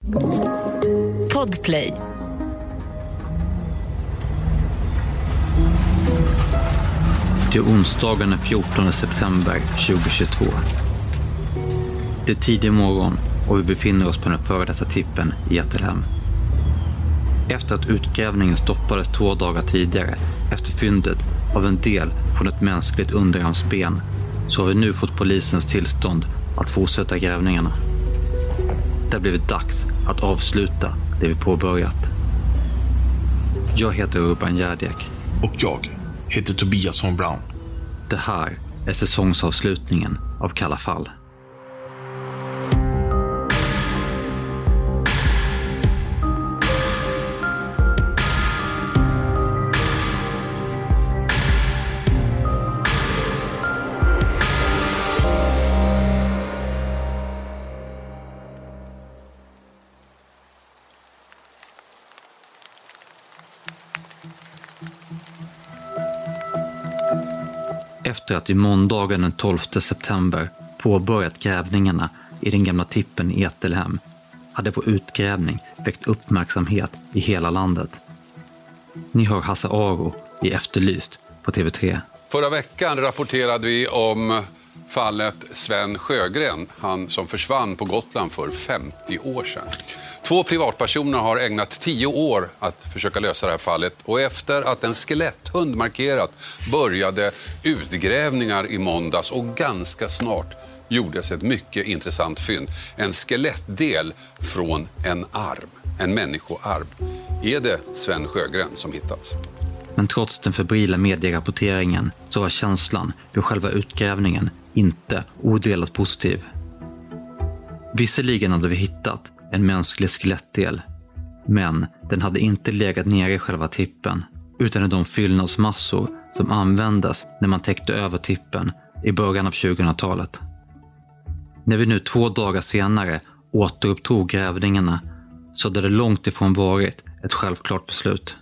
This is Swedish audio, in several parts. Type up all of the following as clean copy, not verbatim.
Podplay. Det är onsdagen den 14 september 2022. Det är tidig morgon och vi befinner oss på den före detta tippen i Ättelhem. Efter att utgrävningen stoppades 2 dagar tidigare efter fyndet av en del från ett mänskligt underarmsben, så har vi nu fått polisens tillstånd att fortsätta grävningarna. Det har blivit dags att avsluta det vi påbörjat. Jag heter Urban Gärdek. Och jag heter Tobias von Braun. Det här är säsongsavslutningen av Kalla fall. Efter att i måndagen den 12 september påbörjat grävningarna i den gamla tippen i Ättelhem hade vår utgrävning väckt uppmärksamhet i hela landet. Ni hör Hasse Aro i Efterlyst på TV3. Förra veckan rapporterade vi om fallet Sven Sjögren, han som försvann på Gotland för 50 år sedan. 2 privatpersoner har ägnat 10 år att försöka lösa det här fallet, och efter att en skeletthund markerat började utgrävningar i måndags, och ganska snart gjordes ett mycket intressant fynd. En skelettdel från en arm, en människoarm. Är det Sven Sjögren som hittats? Men trots den febrila medierapporteringen så var känslan vid själva utgrävningen inte odelat positiv. Visserligen hade vi hittat en mänsklig skelettdel, men den hade inte legat nere i själva tippen utan i de fyllnadsmassor som användes när man täckte över tippen i början av 2000-talet. När vi nu 2 dagar senare återupptog grävningarna så hade det långt ifrån varit ett självklart beslut.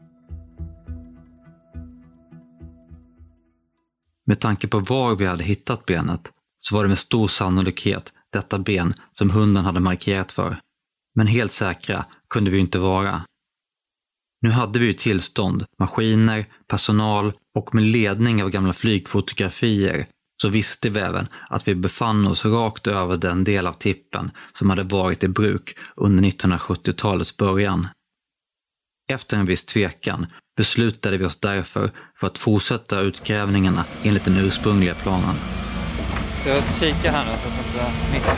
Med tanke på var vi hade hittat benet så var det med stor sannolikhet detta ben som hunden hade markerat för. Men helt säkra kunde vi inte vara. Nu hade vi ju tillstånd, maskiner, personal och med ledning av gamla flygfotografier så visste vi även att vi befann oss rakt över den del av tippen som hade varit i bruk under 1970-talets början. Efter en viss tvekan beslutade vi oss därför för att fortsätta utgrävningarna enligt den ursprungliga planen. Så jag kikar här nu så att jag inte missar.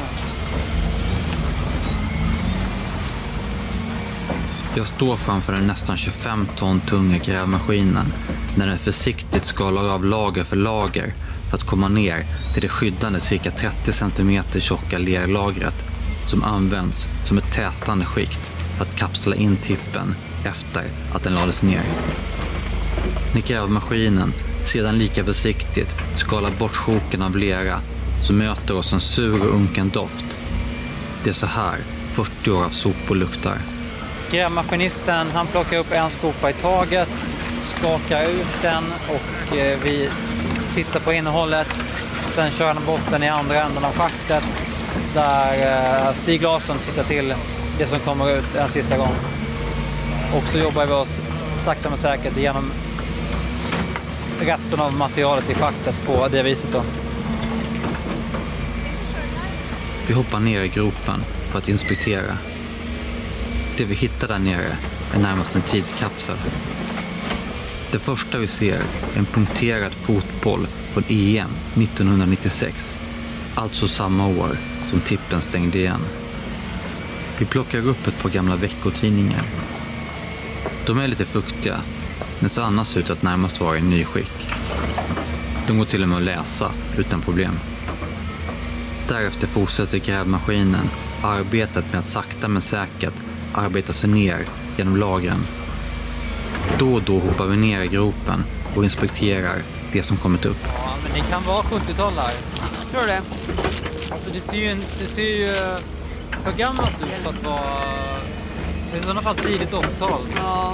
Jag står framför den nästan 25 ton tunga grävmaskinen när den försiktigt skalar av lager för lager för att komma ner till det skyddande cirka 30 cm tjocka lerlagret som används som ett tätande skikt för att kapsla in tippen efter att den lades ner. När grävmaskinen sedan lika försiktigt skalar bort sjoken av lera så möter oss en sur och unken doft. Det är så här 40 år av sopor luktar. Grävmaskinisten, han plockar upp en skopa i taget, skakar ut den och vi tittar på innehållet. Sen kör han bort den i andra änden av schaktet där Stig Larsson tittar till det som kommer ut en sista gång. Och så jobbar vi oss sakta men säkert igenom resten av materialet i schaktet på det viset då. Vi hoppar ner i gropen för att inspektera. Det vi hittar där nere är närmast en tidskapsel. Det första vi ser är en punkterad fotboll från EM 1996. Alltså samma år som tippen stängde igen. Vi plockar upp ett par gamla veckotidningar. De är lite fuktiga, men så annars ut att närmast vara i ny skick. De går till och med att läsa utan problem. Därefter fortsätter grävmaskinen arbetet med att sakta men säkert arbeta sig ner genom lagren. Då och då hoppar vi ner i gropen och inspekterar det som kommit upp. Ja, men det kan vara 70-tal här. Tror du det? Alltså det ser ju för gammalt ut för att vara... Det är i sådana fall tidigt 80-tal. Ja.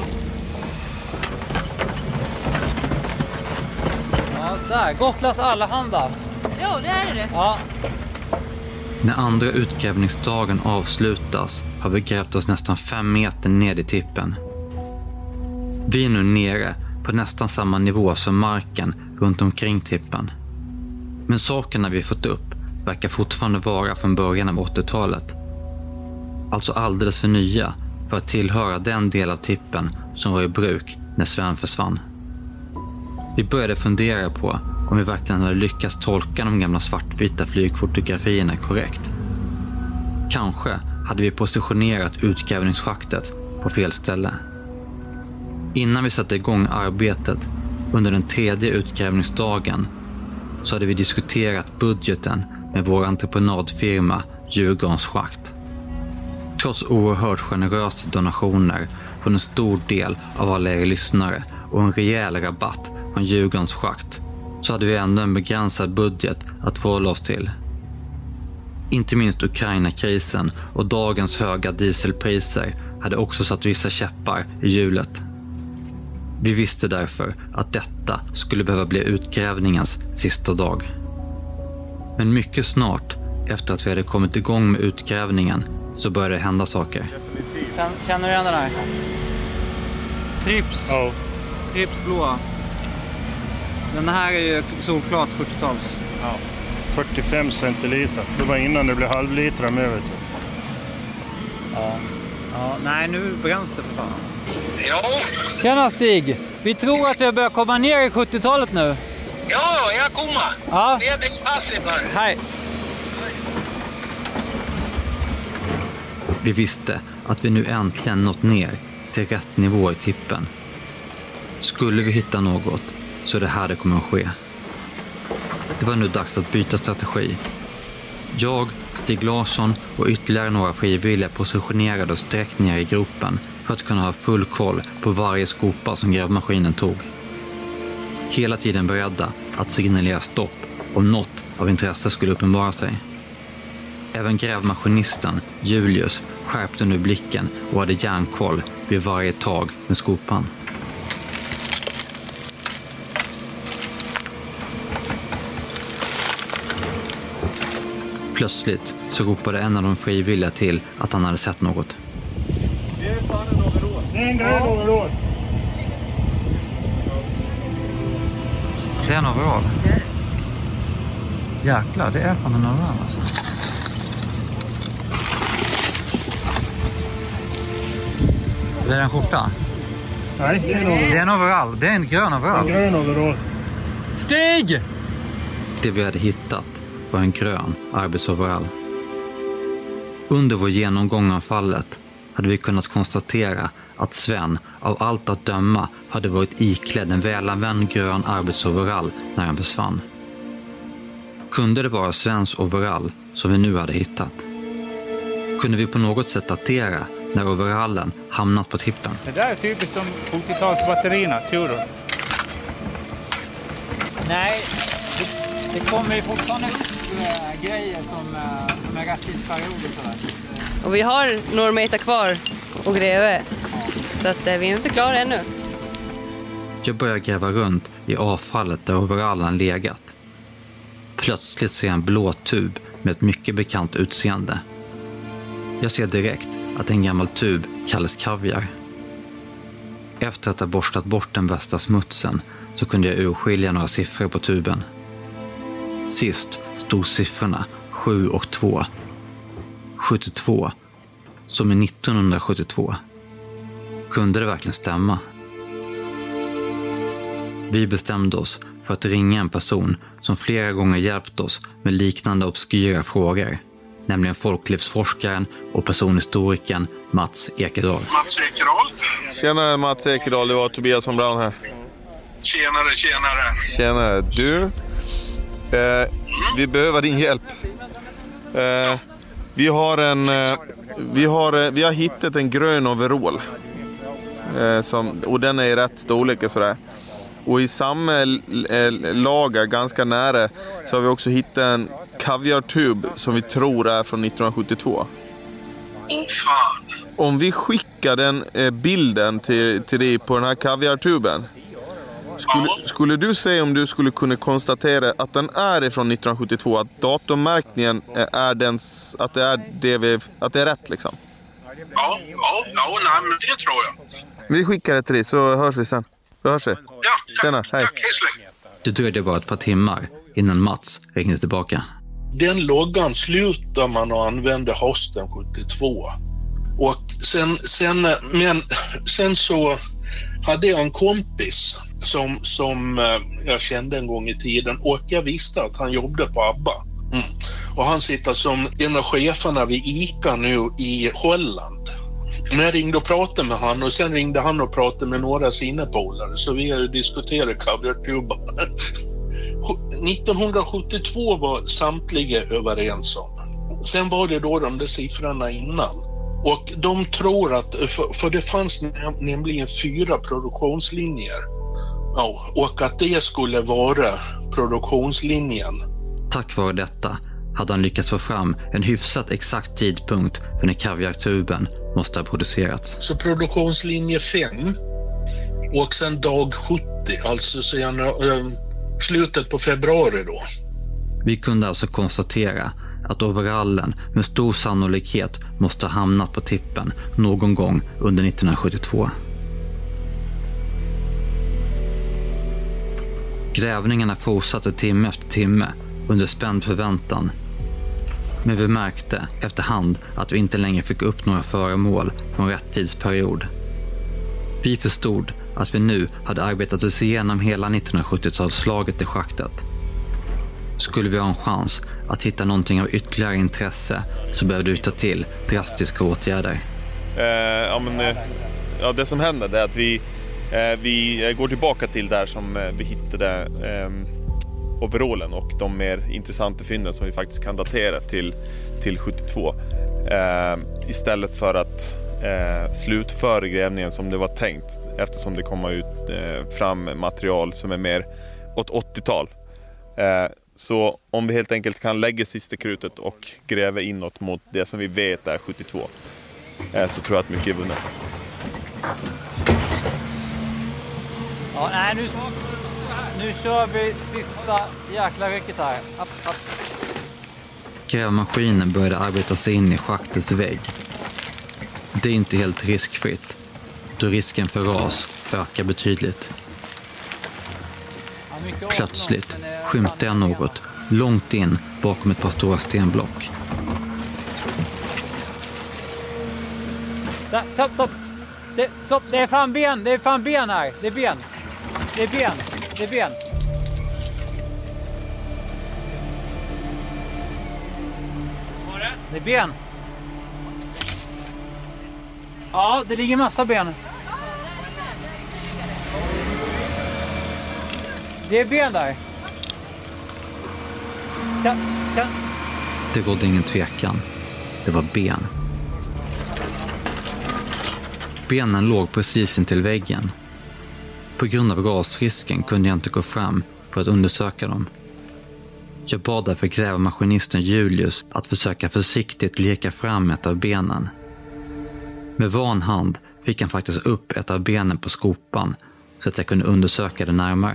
Ja, där. Gotlands Allehanda. Jo, det är det. Ja. När andra utgrävningsdagen avslutas har vi grävt oss nästan 5 meter ned i tippen. Vi är nu nere på nästan samma nivå som marken runt omkring tippen. Men sakerna vi fått upp verkar fortfarande vara från början av 80-talet. Alltså alldeles för nya för att tillhöra den del av tippen som var i bruk när Sven försvann. Vi började fundera på om vi verkligen hade lyckats tolka de gamla svartvita flygfotografierna korrekt. Kanske hade vi positionerat utgrävningsschaktet på fel ställe. Innan vi satte igång arbetet under den 3:e utgrävningsdagen så hade vi diskuterat budgeten med vår entreprenadfirma Djurgårdens schakt. Trots oerhört generösa donationer från en stor del av alla er lyssnare och en rejäl rabatt från Djurgårdens schakt så hade vi ändå en begränsad budget att förhålla oss till. Inte minst Ukraina-krisen och dagens höga dieselpriser hade också satt vissa käppar i hjulet. Vi visste därför att detta skulle behöva bli utgrävningens sista dag. Men mycket snart efter att vi hade kommit igång med utgrävningen så började det hända saker. Känner du igen den här? Prips. Ja. Prips blåa. Den här är ju solklart 40-tals. Ja. 45 centiliter. Det var innan det blev halvlitra med, vet du. Ja. Ja, nej, nu bränns det för fan. Ja, Tjena Stig! Vi tror att vi har börjat komma ner i 70-talet nu. ja, jag kommer. Ja, Det är ett pass ibland. hej! Vi visste att vi nu äntligen nått ner till rätt nivå i tippen. Skulle vi hitta något så är det här det kommer att ske. Det var nu dags att byta strategi. Jag, Stig Larsson och ytterligare några frivilliga positionerade oss direkt ner i gropen för att kunna ha full koll på varje skopa som grävmaskinen tog. Hela tiden beredda att signalera stopp om något av intresse skulle uppenbara sig. Även grävmaskinisten Julius skärpte nu blicken och hade järnkoll vid varje tag med skopan. Plötsligt så ropade en av de frivilliga till att han hade sett något. Det är fan en overall. Det är en grön overall. Det är en overall. Jäklar, det är fan en overall alltså. Det är en skjorta. Nej, det är en overall. Det är en overall. Det är en grön overall. En grön overall. Stig! Det vi hade hittat var en grön arbetsoverall. Under vår genomgång av fallet hade vi kunnat konstatera att Sven av allt att döma hade varit iklädd en välanvänd grön arbetsoverall när han försvann. Kunde det vara Svens overall som vi nu hade hittat? Kunde vi på något sätt datera när overallen hamnat på tippen? Det där är typiskt de 80-talsbatterierna, tror du? Nej, det kommer ju fortfarande grejer som är rätt tidsperioder sådär. Och vi har några meter kvar och gräva. Så att vi är inte klara ännu. Jag börjar gräva runt i avfallet där overallen legat. Plötsligt ser jag en blå tub med ett mycket bekant utseende. Jag ser direkt att en gammal tub kallas kaviar. Efter att ha borstat bort den värsta smutsen så kunde jag urskilja några siffror på tuben. Sist stod siffrorna 7 och 2. 72, som är 1972. Kunde det verkligen stämma? Vi bestämde oss för att ringa en person som flera gånger hjälpt oss med liknande obskyra frågor, nämligen folklivsforskaren och personhistorikern Mats Ekedal. Mats Ekedal. Tjenare Mats Ekedal, det var Tobias von Braun här. Tjenare, tjenare. Tjenare, du. Vi behöver din hjälp. Vi har hittat en grön overall. Och den är i rätt storlek och sådär. Och i samma lager, ganska nära, så har vi också hittat en kaviartub som vi tror är från 1972. Åh fan. Om vi skickar den bilden till dig på den här kaviartuben, skulle du säga om du skulle kunna konstatera att den är från 1972, att datummärkningen är att det är rätt liksom? Ja, nej, men det tror jag. Vi skickar det till dig så hörs vi sen. Vi hörs vi. Ja, tack, Tjena, hej. tack, hej. Det dröjde bara ett par timmar innan Mats ringde tillbaka. Den loggan slutar man att använda hösten 72. Och sen så hade jag en kompis som jag kände en gång i tiden, och jag visste att han jobbade på ABBA. Och han sitter som en av cheferna vid ICA nu i Holland. Men jag ringde och pratade med han, och sen ringde han och pratade med några sina polare, så vi diskuterade kaviartubar. 1972 var samtliga överens om. Sen var det då de där siffrorna innan. Och de tror att, för det fanns nämligen 4 produktionslinjer. Ja, och att det skulle vara produktionslinjen. Tack vare detta hade han lyckats få fram en hyfsat exakt tidpunkt för när kaviartuben måste ha producerats. Så produktionslinje 5 och sen dag 70, alltså sen slutet på februari då. Vi kunde alltså konstatera att overallen med stor sannolikhet måste ha hamnat på tippen någon gång under 1972. Grävningarna fortsatte timme efter timme under spänd förväntan. Men vi märkte efterhand att vi inte längre fick upp några föremål från rätt tidsperiod. Vi förstod att vi nu hade arbetat oss igenom hela 1970-talslaget i schaktet. Skulle vi ha en chans att hitta någonting av ytterligare intresse så behövde vi ta till drastiska åtgärder. Det som händer är att vi går tillbaka till där som vi hittade overallen och de mer intressanta fynden som vi faktiskt kan datera till 72. Istället för att slutföra grävningen som det var tänkt, eftersom det kommer ut fram material som är mer åt 80-tal. Så om vi helt enkelt kan lägga sista krutet och gräva inåt mot det som vi vet är 72, så tror jag att mycket är vunnet. Ja, nej, nu kör vi sista jäkla rycket här. Upp. Grävmaskinen började arbeta sig in i schaktets vägg. Det är inte helt riskfritt, då risken för ras ökar betydligt. Plötsligt skymtar jag något långt in bakom ett par stora stenblock. Stopp! Det är fan ben! Det är fan ben här! Det är ben! Det är ben! Det är ben! Det är ben! Ja, det ligger massa ben. Det är ben där. Det rådde ingen tvekan. Det var ben. Benen låg precis intill väggen. På grund av rasrisken kunde jag inte gå fram för att undersöka dem. Jag bad därför grävmaskinisten Julius att försöka försiktigt leka fram ett av benen. Med van hand fick han faktiskt upp ett av benen på skopan så att jag kunde undersöka det närmare.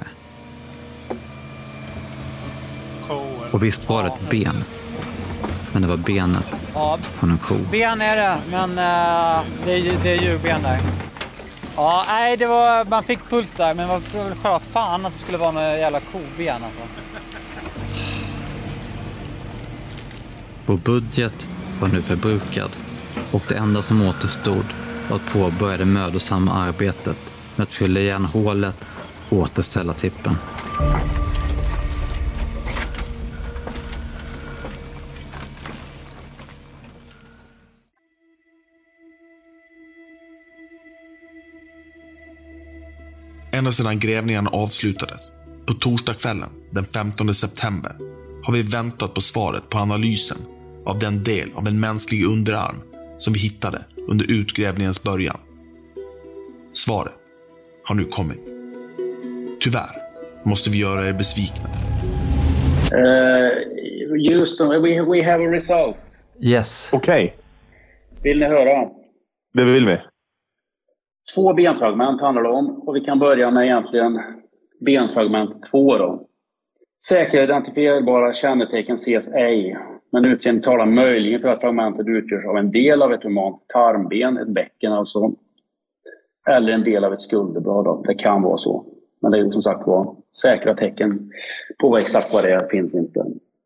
Och visst var det ett ben. Men det var benet från en ko. Ben är det, men det är djurben där. Ja, nej, man fick puls där, men vad själva fan att det skulle vara några jävla koben alltså. Vår budget var nu förbrukad och det enda som återstod var att påbörja det mödosamma arbetet med att fylla igen hålet och återställa tippen. Ända sedan grävningen avslutades, på torsdagskvällen den 15 september, har vi väntat på svaret på analysen av den del av en mänsklig underarm som vi hittade under utgrävningens början. Svaret har nu kommit. Tyvärr måste vi göra er besvikna. Houston, we have a result. Yes. Okej. Vill ni höra? Det vill vi. 2 benfragment handlar det om, och vi kan börja med egentligen benfragment 2 då. Säkert identifierbara kännetecken ses ej. Men utseendet talar möjligen för att fragmentet utgörs av en del av ett humant tarmben, ett bäcken alltså. Eller en del av ett skulderblad. Det kan vara så. Men det är som sagt var säkra tecken på exakt vad det är finns inte.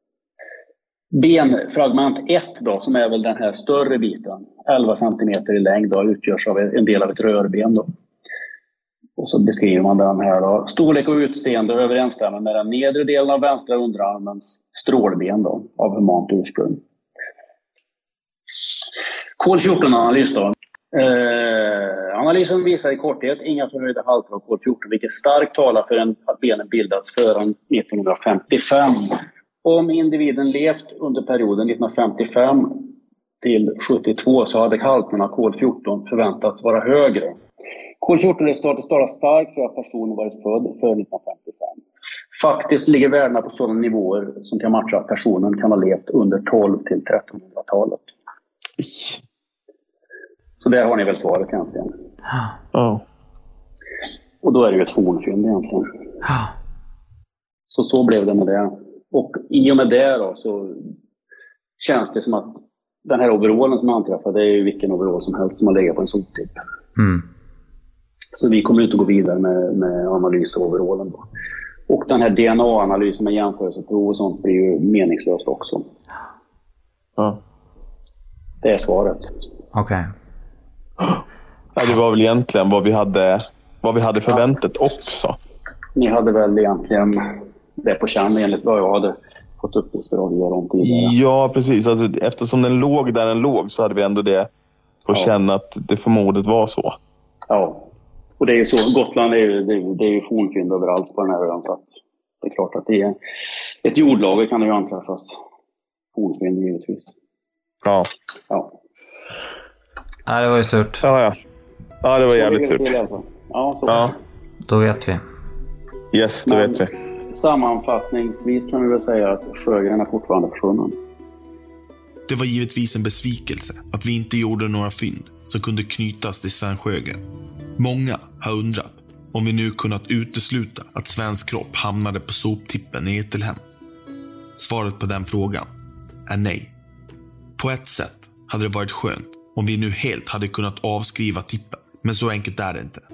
Benfragment 1 då, som är väl den här större biten, 11 cm i längd då, utgörs av en del av ett rörben då. Och så beskriver man den här då. Storlek och utseende överensstämmer med den nedre delen av vänstra underarmens strålben då, av humant ursprung. Kol-14-analys då. Analysen visar i korthet inga förhöjda halter av kol-14, vilket starkt talar för att benen bildats före 1955. Om individen levt under perioden 1955 till 72 så hade halterna kol-14 förväntats vara högre. Kol-14-resultatet talar starkt för att personen varit född före 1955. Faktiskt ligger värdena på sådana nivåer som kan matcha att personen kan ha levt under 12 till 1300-talet. Så där har ni väl svaret egentligen. Ja. Och då är det ju ett fornfynd egentligen. Så blev det med det. Och i och med det då så känns det som att den här overallen som anträffade, det är ju vilken overall som helst som har legat på en soptipp. Så vi kommer inte att gå vidare med analys av overallen då. Och den här DNA-analysen med jämförelseprov och sånt blir ju meningslöst också. Ja. Det är svaret. Okej. Ja, det var väl egentligen vad vi hade förväntat också. Ni hade väl egentligen det på känn enligt vad jag hade fått uppgifter av er om tidigare. Ja, precis. Alltså, eftersom den låg där den låg så hade vi ändå det på känna att det förmodet var så. Ja, och det är ju så. Gotland är ju fornfynd överallt på den här ön, så att det är klart att det är ett jordlager kan det ju anträffas fornfynd givetvis. Ja. Nej, det var ju surt. Ja, det var jävligt surt. Ja, så. Ja. Då vet vi. Yes, då vet vi. Sammanfattningsvis kan vi väl säga att Sjögren är fortfarande försvunnen. Det var givetvis en besvikelse att vi inte gjorde några fynd som kunde knytas till Sven Sjögren. Många har undrat om vi nu kunnat utesluta att Svens kropp hamnade på soptippen i Etelhem. Svaret på den frågan är nej. På ett sätt hade det varit skönt om vi nu helt hade kunnat avskriva tippen, men så enkelt är det inte.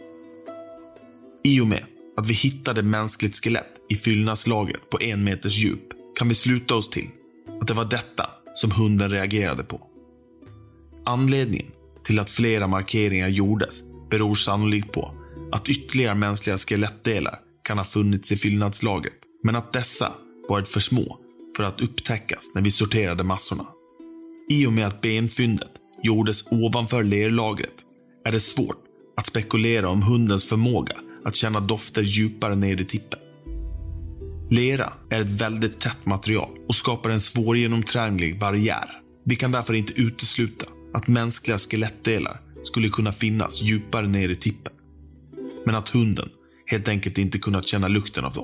I och med att vi hittade mänskligt skelett i fyllnadslagret på 1 meters djup kan vi sluta oss till att det var detta som hunden reagerade på. Anledningen till att flera markeringar gjordes beror sannolikt på att ytterligare mänskliga skelettdelar kan ha funnits i fyllnadslagret, men att dessa varit för små för att upptäckas när vi sorterade massorna. I och med att benfyndet gjordes ovanför lerlagret är det svårt att spekulera om hundens förmåga att känna dofter djupare ner i tippen. Lera är ett väldigt tätt material och skapar en svårgenomtränglig barriär. Vi kan därför inte utesluta att mänskliga skelettdelar skulle kunna finnas djupare ner i tippen. Men att hunden helt enkelt inte kunnat känna lukten av dem.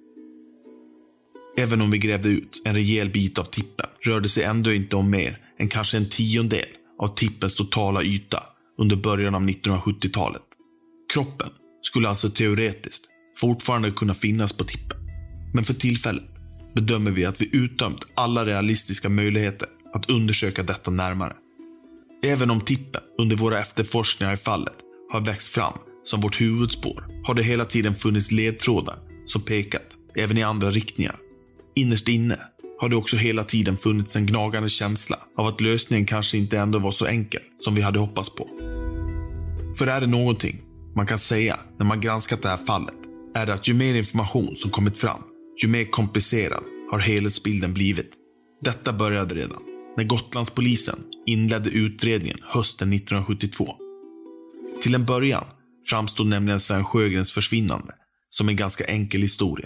Även om vi grävde ut en rejäl bit av tippen rörde sig ändå inte om mer än kanske en 10-del av tippens totala yta under början av 1970-talet. Kroppen skulle alltså teoretiskt fortfarande kunna finnas på tippen. Men för tillfället bedömer vi att vi uttömt alla realistiska möjligheter att undersöka detta närmare. Även om tippen under våra efterforskningar i fallet har växt fram som vårt huvudspår har det hela tiden funnits ledtrådar som pekat även i andra riktningar. Innerst inne har det också hela tiden funnits en gnagande känsla av att lösningen kanske inte ändå var så enkel som vi hade hoppats på. För är det någonting man kan säga när man granskat det här fallet är det att ju mer information som kommit fram, ju mer komplicerad har helhetsbilden blivit. Detta började redan när Gotlandspolisen inledde utredningen hösten 1972. Till en början framstod nämligen Sven Sjögrens försvinnande som en ganska enkel historia.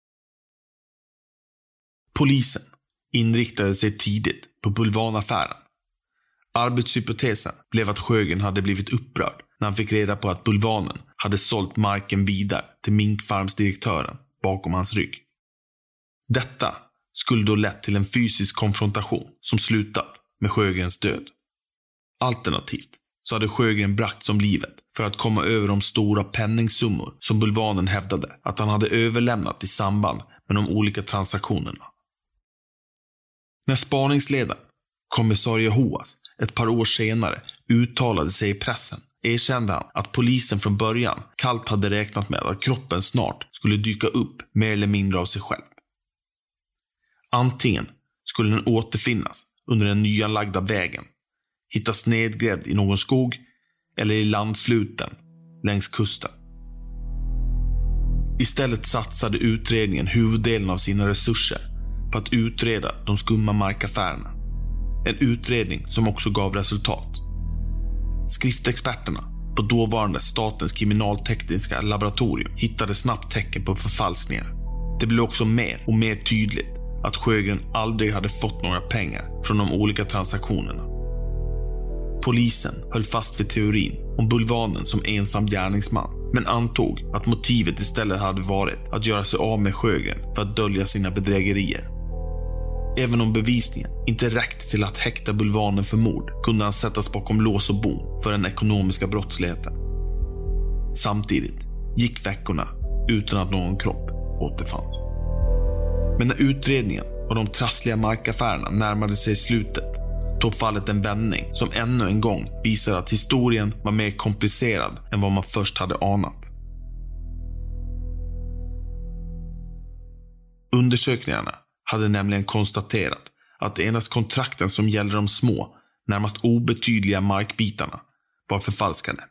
Polisen inriktade sig tidigt på bulvanaffären. Arbetshypotesen blev att Sjögren hade blivit upprörd när han fick reda på att bulvanen hade sålt marken vidare till minkfarmsdirektören bakom hans rygg. Detta skulle då lett till en fysisk konfrontation som slutat med Sjögrens död. Alternativt så hade Sjögren bragt som livet för att komma över de stora penningsummor som bulvanen hävdade att han hade överlämnat i samband med de olika transaktionerna. När spaningsledaren, kommissarie Hoas, ett par år senare uttalade sig i pressen erkände han att polisen från början kallt hade räknat med att kroppen snart skulle dyka upp mer eller mindre av sig själv. Antingen skulle den återfinnas under den nyanlagda vägen, hittas nedgrävd i någon skog eller i landfluten längs kusten. Istället satsade utredningen huvuddelen av sina resurser på att utreda de skumma markaffärerna. En utredning som också gav resultat. Skriftexperterna på dåvarande Statens kriminaltekniska laboratorium hittade snabbt tecken på förfalskningar. Det blev också mer och mer tydligt att Sjögren aldrig hade fått några pengar från de olika transaktionerna. Polisen höll fast vid teorin om Bulvanen som ensam gärningsman, men antog att motivet istället hade varit att göra sig av med Sjögren för att dölja sina bedrägerier. Även om bevisningen inte räckte till att häkta Bulvanen för mord kunde han sättas bakom lås och bom för den ekonomiska brottsligheten. Samtidigt gick veckorna utan att någon kropp återfanns. Men när utredningen och de trassliga markaffärerna närmade sig slutet tog fallet en vändning som ännu en gång visade att historien var mer komplicerad än vad man först hade anat. Undersökningarna hade nämligen konstaterat att endast kontrakten som gällde de små, närmast obetydliga markbitarna var förfalskade.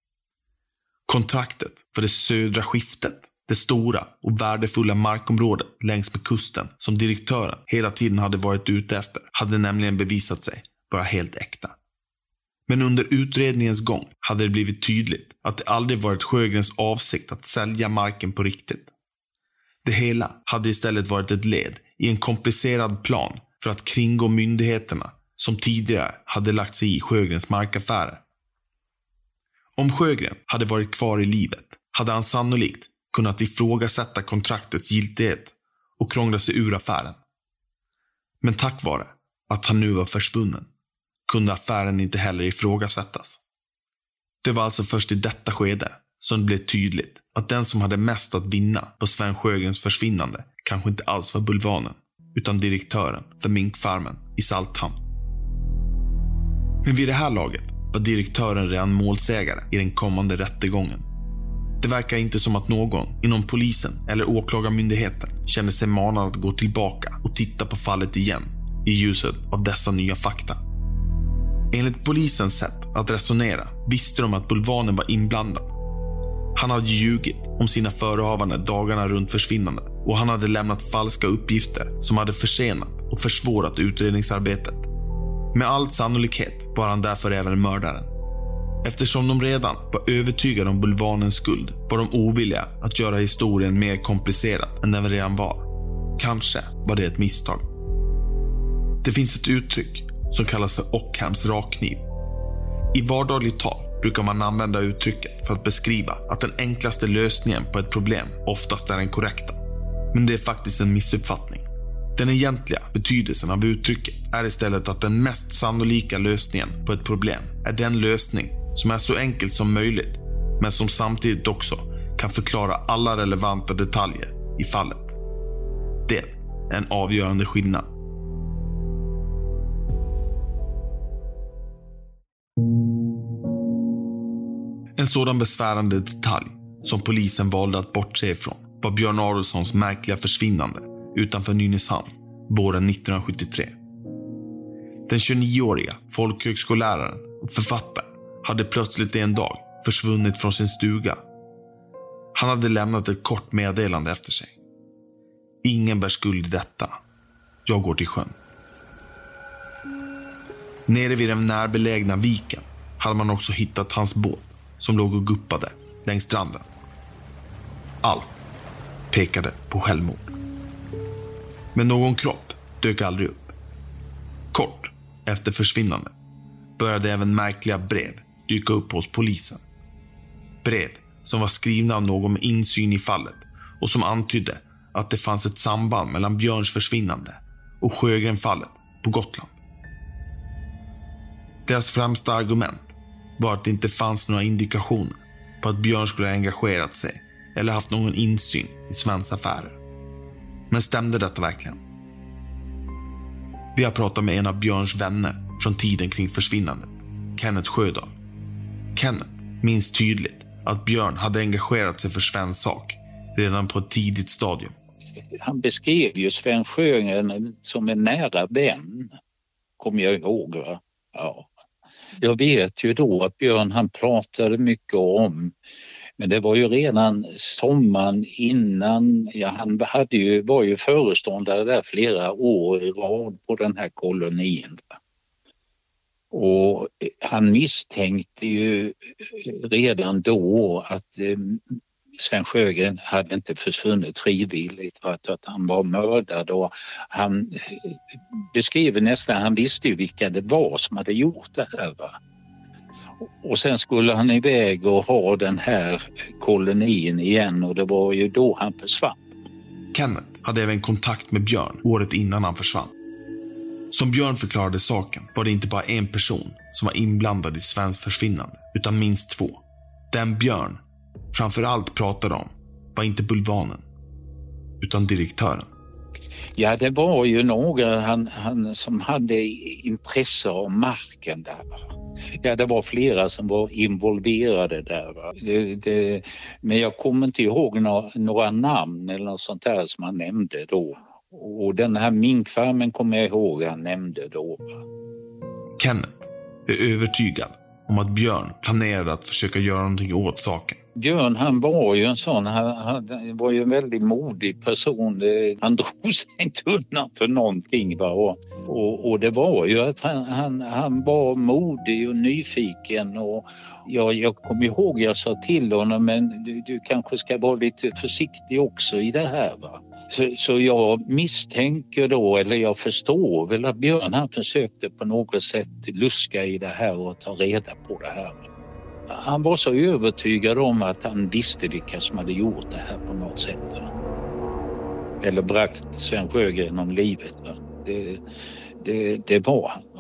Kontraktet för det södra skiftet, det stora och värdefulla markområdet längs med kusten som direktören hela tiden hade varit ute efter, hade nämligen bevisat sig vara helt äkta. Men under utredningens gång hade det blivit tydligt att det aldrig varit Sjögrens avsikt att sälja marken på riktigt. Det hela hade istället varit ett led i en komplicerad plan för att kringgå myndigheterna som tidigare hade lagt sig i Sjögrens markaffärer. Om Sjögren hade varit kvar i livet hade han sannolikt kunnat ifrågasätta kontraktets giltighet och krångla sig ur affären. Men tack vare att han nu var försvunnen kunde affären inte heller ifrågasättas. Det var alltså först i detta skede som det blev tydligt att den som hade mest att vinna på Sven Sjögrens försvinnande kanske inte alls var Bulvanen, utan direktören för minkfarmen i Salthamn. Men vid det här laget var direktören redan målsägare i den kommande rättegången. Det verkar inte som att någon inom polisen eller åklagarmyndigheten kände sig manad att gå tillbaka och titta på fallet igen i ljuset av dessa nya fakta. Enligt polisens sätt att resonera visste de att Bulvanen var inblandad. Han hade ljugit om sina förehavanden dagarna runt försvinnande och han hade lämnat falska uppgifter som hade försenat och försvårat utredningsarbetet. Med all sannolikhet var han därför även mördaren. Eftersom de redan var övertygade om Bulvanens skuld var de ovilliga att göra historien mer komplicerad än den redan var. Kanske var det ett misstag. Det finns ett uttryck som kallas för Ockhams rakkniv. I vardagligt tal brukar man använda uttrycket för att beskriva att den enklaste lösningen på ett problem oftast är den korrekta. Men det är faktiskt en missuppfattning. Den egentliga betydelsen av uttrycket är istället att den mest sannolika lösningen på ett problem är den lösning som är så enkel som möjligt, men som samtidigt också kan förklara alla relevanta detaljer i fallet. Det är en avgörande skillnad. En sådan besvärande detalj som polisen valde att bortse ifrån var Björn Adolfssons märkliga försvinnande utanför Nynäshamn våren 1973. Den 29-åriga folkhögskolläraren och författaren hade plötsligt en dag försvunnit från sin stuga. Han hade lämnat ett kort meddelande efter sig. Ingen bär skuld i detta. Jag går till sjön. Nere vid den närbelägna viken hade man också hittat hans båt som låg och guppade längs stranden. Allt pekade på självmord. Men någon kropp dök aldrig upp. Kort efter försvinnande började även märkliga brev dyka upp hos polisen. Brev som var skrivna av någon med insyn i fallet och som antydde att det fanns ett samband mellan Björns försvinnande och Sjögren-fallet på Gotland. Deras främsta argument var att det inte fanns några indikationer på att Björn skulle ha engagerat sig eller haft någon insyn i Svens affärer. Men stämde detta verkligen? Vi har pratat med en av Björns vänner från tiden kring försvinnandet, Kenneth Sjödahl. Kenneth minns tydligt att Björn hade engagerat sig för Svens sak redan på ett tidigt stadium. Han beskrev ju Sven Sjögren som en nära vän, kommer jag ihåg. Va? Ja. Jag vet ju då att Björn han pratade mycket om, men det var ju redan sommaren innan, han var ju föreståndare där flera år i rad på den här kolonin. Och han misstänkte ju redan då att Sven Sjögren hade inte försvunnit frivilligt för att han var mördad, och han beskrev nästan, han visste ju vilka det var som hade gjort det här. Va? Och sen skulle han iväg och ha den här kolonin igen, och det var ju då han försvann. Kenneth hade även kontakt med Björn året innan han försvann. Som Björn förklarade saken var det inte bara en person som var inblandad i Svens försvinnande, utan minst 2. Den Björn framförallt pratade om var inte bulvanen, utan direktören. Ja, det var ju några han som hade intresse av marken där. Ja, det var flera som var involverade där. Men jag kommer inte ihåg några namn eller något sånt där som han nämnde då. Och den här minkfarmen kommer jag ihåg han nämnde då. Kenneth är övertygad om att Björn planerade att försöka göra någonting åt saken. Björn han var ju en sån, han var ju en väldigt modig person. Han drog sig inte undan för någonting. Va? Och det var ju att han var modig och nyfiken. Och jag kommer ihåg jag sa till honom, men du kanske ska vara lite försiktig också i det här. Va? Så jag misstänker då, eller jag förstår väl att Björn han försökte på något sätt luska i det här och ta reda på det här. Han var så övertygad om att han visste vilka som hade gjort det här på något sätt. Eller bragt Sven Sjögren om livet. Det var han.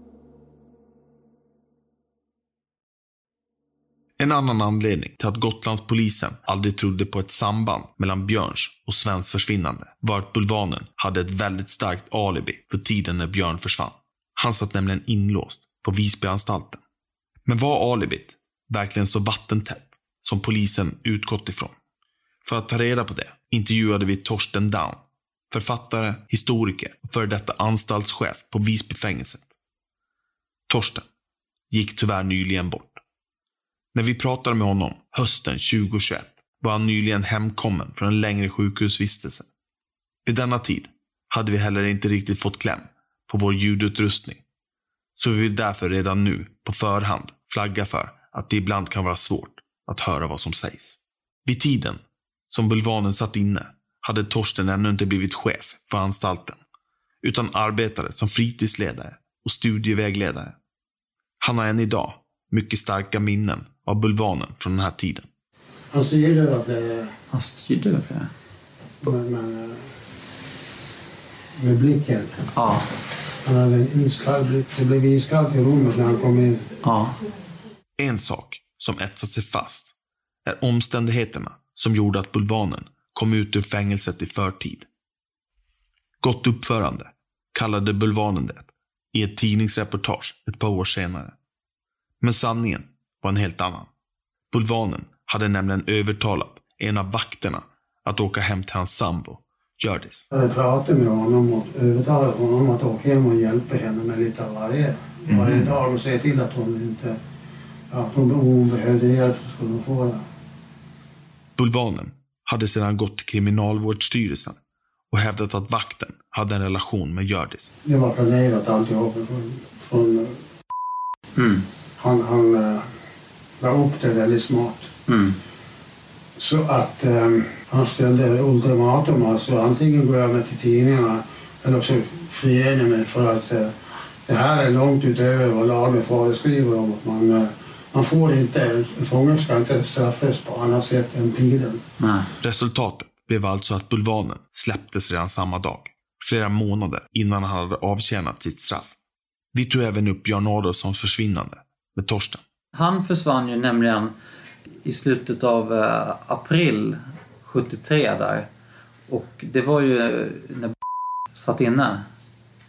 En annan anledning till att Gotlandspolisen aldrig trodde på ett samband mellan Björns och Svens försvinnande var att bulvanen hade ett väldigt starkt alibi för tiden när Björn försvann. Han satt nämligen inlåst på Visbyanstalten. Men var alibit verkligen så vattentätt som polisen utgått ifrån? För att ta reda på det intervjuade vi Torsten Down, författare, historiker och före detta anstaltschef på Visbyfängelset. Torsten gick tyvärr nyligen bort. När vi pratade med honom hösten 2021 var han nyligen hemkommen från en längre sjukhusvistelse. Vid denna tid hade vi heller inte riktigt fått kläm på vår ljudutrustning. Så vi vill därför redan nu på förhand flagga för att det ibland kan vara svårt att höra vad som sägs. Vid tiden som bulvanen satt inne hade Torsten ännu inte blivit chef för anstalten, utan arbetade som fritidsledare och studievägledare. Han har än idag mycket starka minnen av bulvanen från den här tiden. Han styrde över det. Han styrde över det? Men med blicken. Ja. Han hade en iskall blick. Det blev iskallt i rummet när han kom in. Ja. En sak som etsat sig fast är omständigheterna som gjorde att bulvanen kom ut ur fängelset i förtid. Gott uppförande kallade bulvanen det i ett tidningsreportage ett par år senare. Men sanningen var en helt annan. Bulvanen hade nämligen övertalat en av vakterna att åka hem till hans sambo, Hjördis. Jag pratade med honom och övertalade honom att åka hem och hjälpa henne med lite av varje dag och säga till att hon inte, att hon behövde hjälp så skulle hon få det. Bulvanen hade sedan gått till Kriminalvårdsstyrelsen och hävdat att vakten hade en relation med Hjördis. Det var planerat alltihop från han var upp det väldigt smart. Så att han ställde ultimatum, alltså antingen går jag med till tidningarna eller så friger jag mig, för att det här är långt utöver vad lagen föreskriver om att man får inte, en fånge ska inte straffas på annat sätt än tiden. Resultatet blev alltså att bulvanen släpptes redan samma dag, flera månader innan han hade avtjänat sitt straff. Vi tog även upp Björn Adolfssons försvinnande med Torsten. Han försvann ju nämligen i slutet av april 73 där. Och det var ju när satt inne.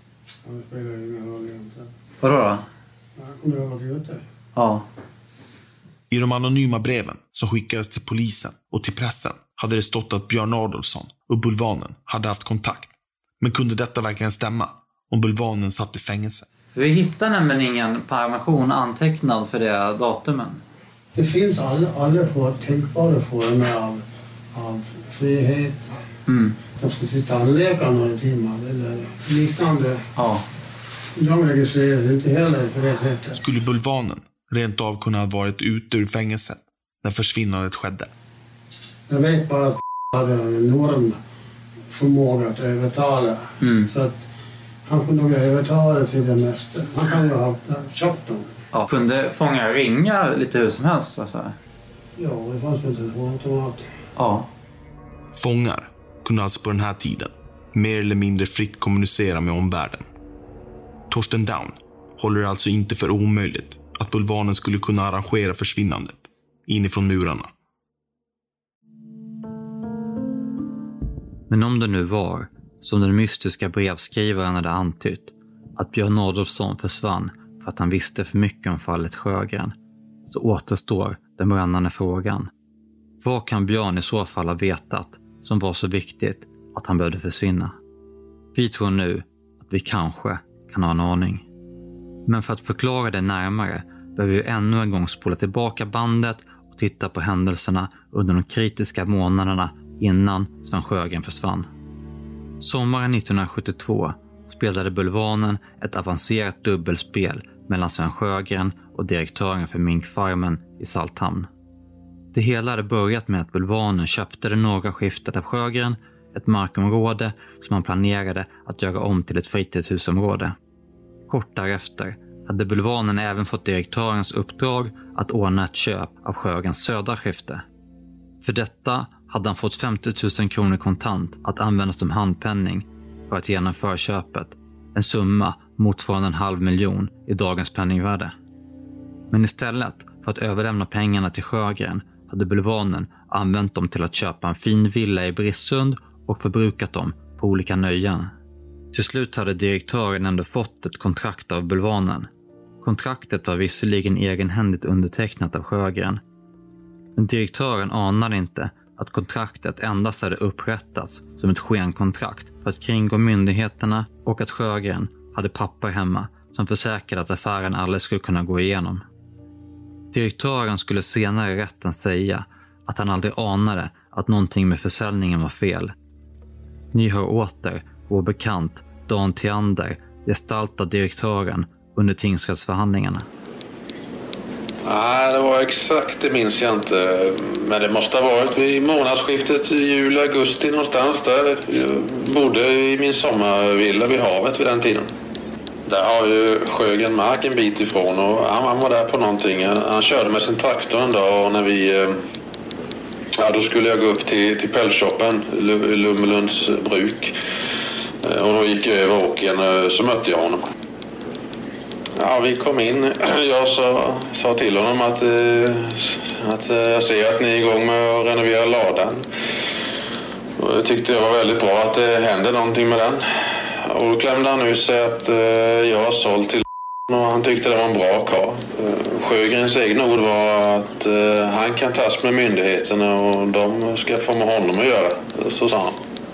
Det spelar ingen roll egentligen. Vadå då? Jag kommer ihåg att gjort det. Ja. I de anonyma breven som skickades till polisen och till pressen hade det stått att Björn Adolfsson och Bulvanen hade haft kontakt. Men kunde detta verkligen stämma om Bulvanen satt i fängelse? Vi hittar nämligen ingen permission antecknad för det datumen. Det finns alla tänkbara former av frihet. De ska till tandläkaren några timmar eller liknande. Ja. De registrerar inte heller på det sättet. Skulle Bulvanen rent av kunna ha varit ute ur fängelset när försvinnandet skedde? Jag vet bara att hade en enorm förmåga att övertala. Så att han kunde nog övertala till det mesta. Han kan ju ha köpt dem. Ja. Kunde fångar ringa lite hur som helst? Vad så här? Ja, det fanns ju en telefonautomat. Ja. Fångar kunde alltså på den här tiden mer eller mindre fritt kommunicera med omvärlden. Torsten Down håller alltså inte för omöjligt att Bulvanen skulle kunna arrangera försvinnandet inifrån murarna. Men om det nu var, som den mystiska brevskrivaren hade antytt, att Björn Adolfsson försvann för att han visste för mycket om fallet Sjögren, så återstår den brännande frågan. Vad kan Björn i så fall ha vetat som var så viktigt att han behövde försvinna? Vi tror nu att vi kanske kan ha en aning. Men för att förklara det närmare behöver vi ännu en gång spola tillbaka bandet och titta på händelserna under de kritiska månaderna innan Sven Sjögren försvann. Sommaren 1972 spelade Bulvanen ett avancerat dubbelspel mellan Sven Sjögren och direktören för minkfarmen i Salthamn. Det hela hade börjat med att Bulvanen köpte det norra skiftet av Sjögren, ett markområde som han planerade att göra om till ett fritidshusområde. Kort därefter hade Bulvanen även fått direktörens uppdrag att ordna ett köp av Sjögrens södra skifte. För detta hade han fått 50 000 kronor kontant att användas som handpenning för att genomföra köpet, en summa motsvarande 500 000 i dagens penningvärde. Men istället för att överlämna pengarna till Sjögren hade Bulvanen använt dem till att köpa en fin villa i Brissund och förbrukat dem på olika nöjen. Till slut hade direktören ändå fått ett kontrakt av Bulvanen. Kontraktet var visserligen egenhändigt undertecknat av Sjögren. Men direktören anade inte att kontraktet endast hade upprättats som ett skenkontrakt för att kringgå myndigheterna och att Sjögren hade papper hemma som försäkrade att affären aldrig skulle kunna gå igenom. Direktören skulle senare i rätten säga att han aldrig anade att någonting med försäljningen var fel. Ni hör åter vår bekant Dan Theander gestalta direktören under tingsrättsförhandlingarna. Nej, det var exakt, det minns jag inte. Men det måste ha varit vid månadsskiftet juli-augusti någonstans där. Jag bodde i min sommarvilla vid havet vid den tiden. Där har ju Sjögren mark en bit ifrån och han var där på någonting. Han körde med sin traktor en dag och när vi... Ja, då skulle jag gå upp till pälsshoppen, Lummelunds bruk. Och då gick jag över åken så mötte jag honom. Ja, vi kom in. Jag sa till honom att jag ser att ni är igång med att renovera ladan. Och jag tyckte det var väldigt bra att det hände någonting med den. Och då klämde han ut sig att jag har sålt till och han tyckte det var en bra karl. Sjögrens egna ord var att han kan tas med myndigheterna och de ska få med honom att göra. Så sa han.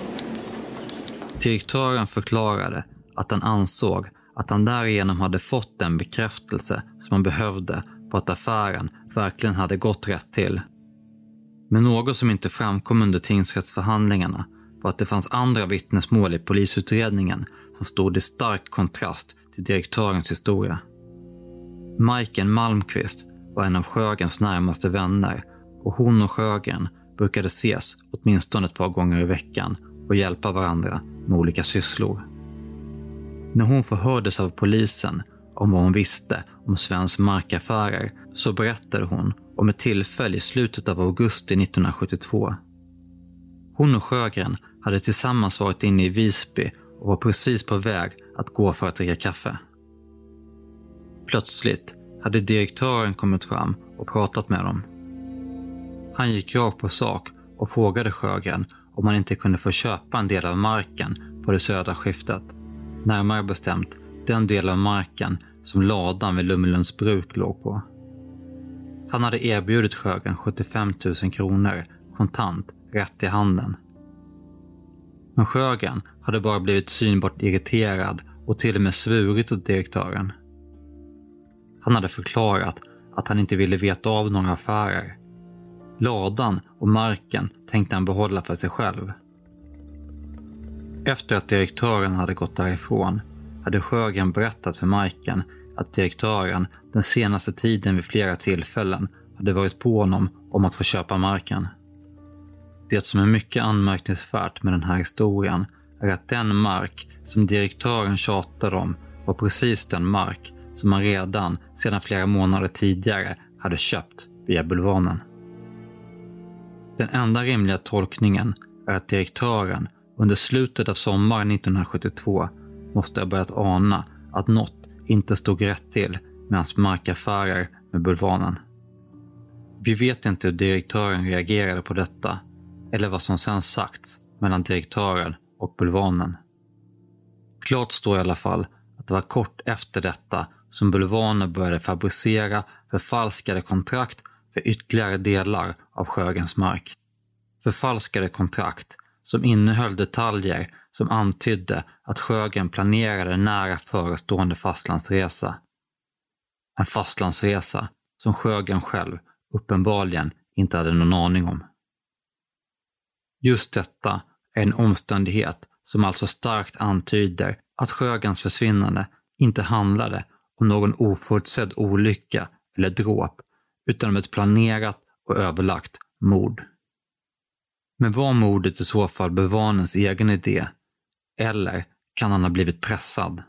Direktören förklarade att han ansåg att han därigenom hade fått den bekräftelse som han behövde på att affären verkligen hade gått rätt till. Men något som inte framkom under tingsrättsförhandlingarna var att det fanns andra vittnesmål i polisutredningen som stod i stark kontrast till direktörens historia. Majken Malmqvist var en av Sjögrens närmaste vänner och hon och Sjögren brukade ses åtminstone ett par gånger i veckan och hjälpa varandra med olika sysslor. När hon förhördes av polisen om vad hon visste om Svens markaffärer så berättade hon om ett tillfälle i slutet av augusti 1972. Hon och Sjögren hade tillsammans varit inne i Visby och var precis på väg att gå för att dricka kaffe. Plötsligt hade direktören kommit fram och pratat med dem. Han gick rakt på sak och frågade Sjögren om han inte kunde få köpa en del av marken på det södra skiftet, närmare bestämt den del av marken som ladan vid Lummelunds bruk låg på. Han hade erbjudit Sjögren 75 000 kronor kontant rätt i handen. Men Sjögren hade bara blivit synbart irriterad och till och med svurit åt direktören. Han hade förklarat att han inte ville veta av några affärer. Ladan och marken tänkte han behålla för sig själv. Efter att direktören hade gått därifrån hade Sjögren berättat för Majken att direktören den senaste tiden vid flera tillfällen hade varit på honom om att få köpa marken. Det som är mycket anmärkningsvärt med den här historien är att den mark som direktören tjatade om var precis den mark som han redan sedan flera månader tidigare hade köpt via bulvanen. Den enda rimliga tolkningen är att direktören under slutet av sommaren 1972 måste ha börjat ana att något inte stod rätt till med hans markaffärer med bulvanen. Vi vet inte hur direktören reagerade på detta eller vad som sen sagts mellan direktören och bulvanen. Klart står i alla fall att det var kort efter detta som bulvanen började fabricera förfalskade kontrakt för ytterligare delar av Sjögrens mark. Förfalskade kontrakt som innehöll detaljer som antydde att Sjögren planerade nära förestående fastlandsresa. En fastlandsresa som Sjögren själv uppenbarligen inte hade någon aning om. Just detta är en omständighet som alltså starkt antyder att Sjögrens försvinnande inte handlade om någon oförutsedd olycka eller dråp utan om ett planerat och överlagt mord. Men var mordet i så fall bulvanens egen idé? Eller kan han ha blivit pressad?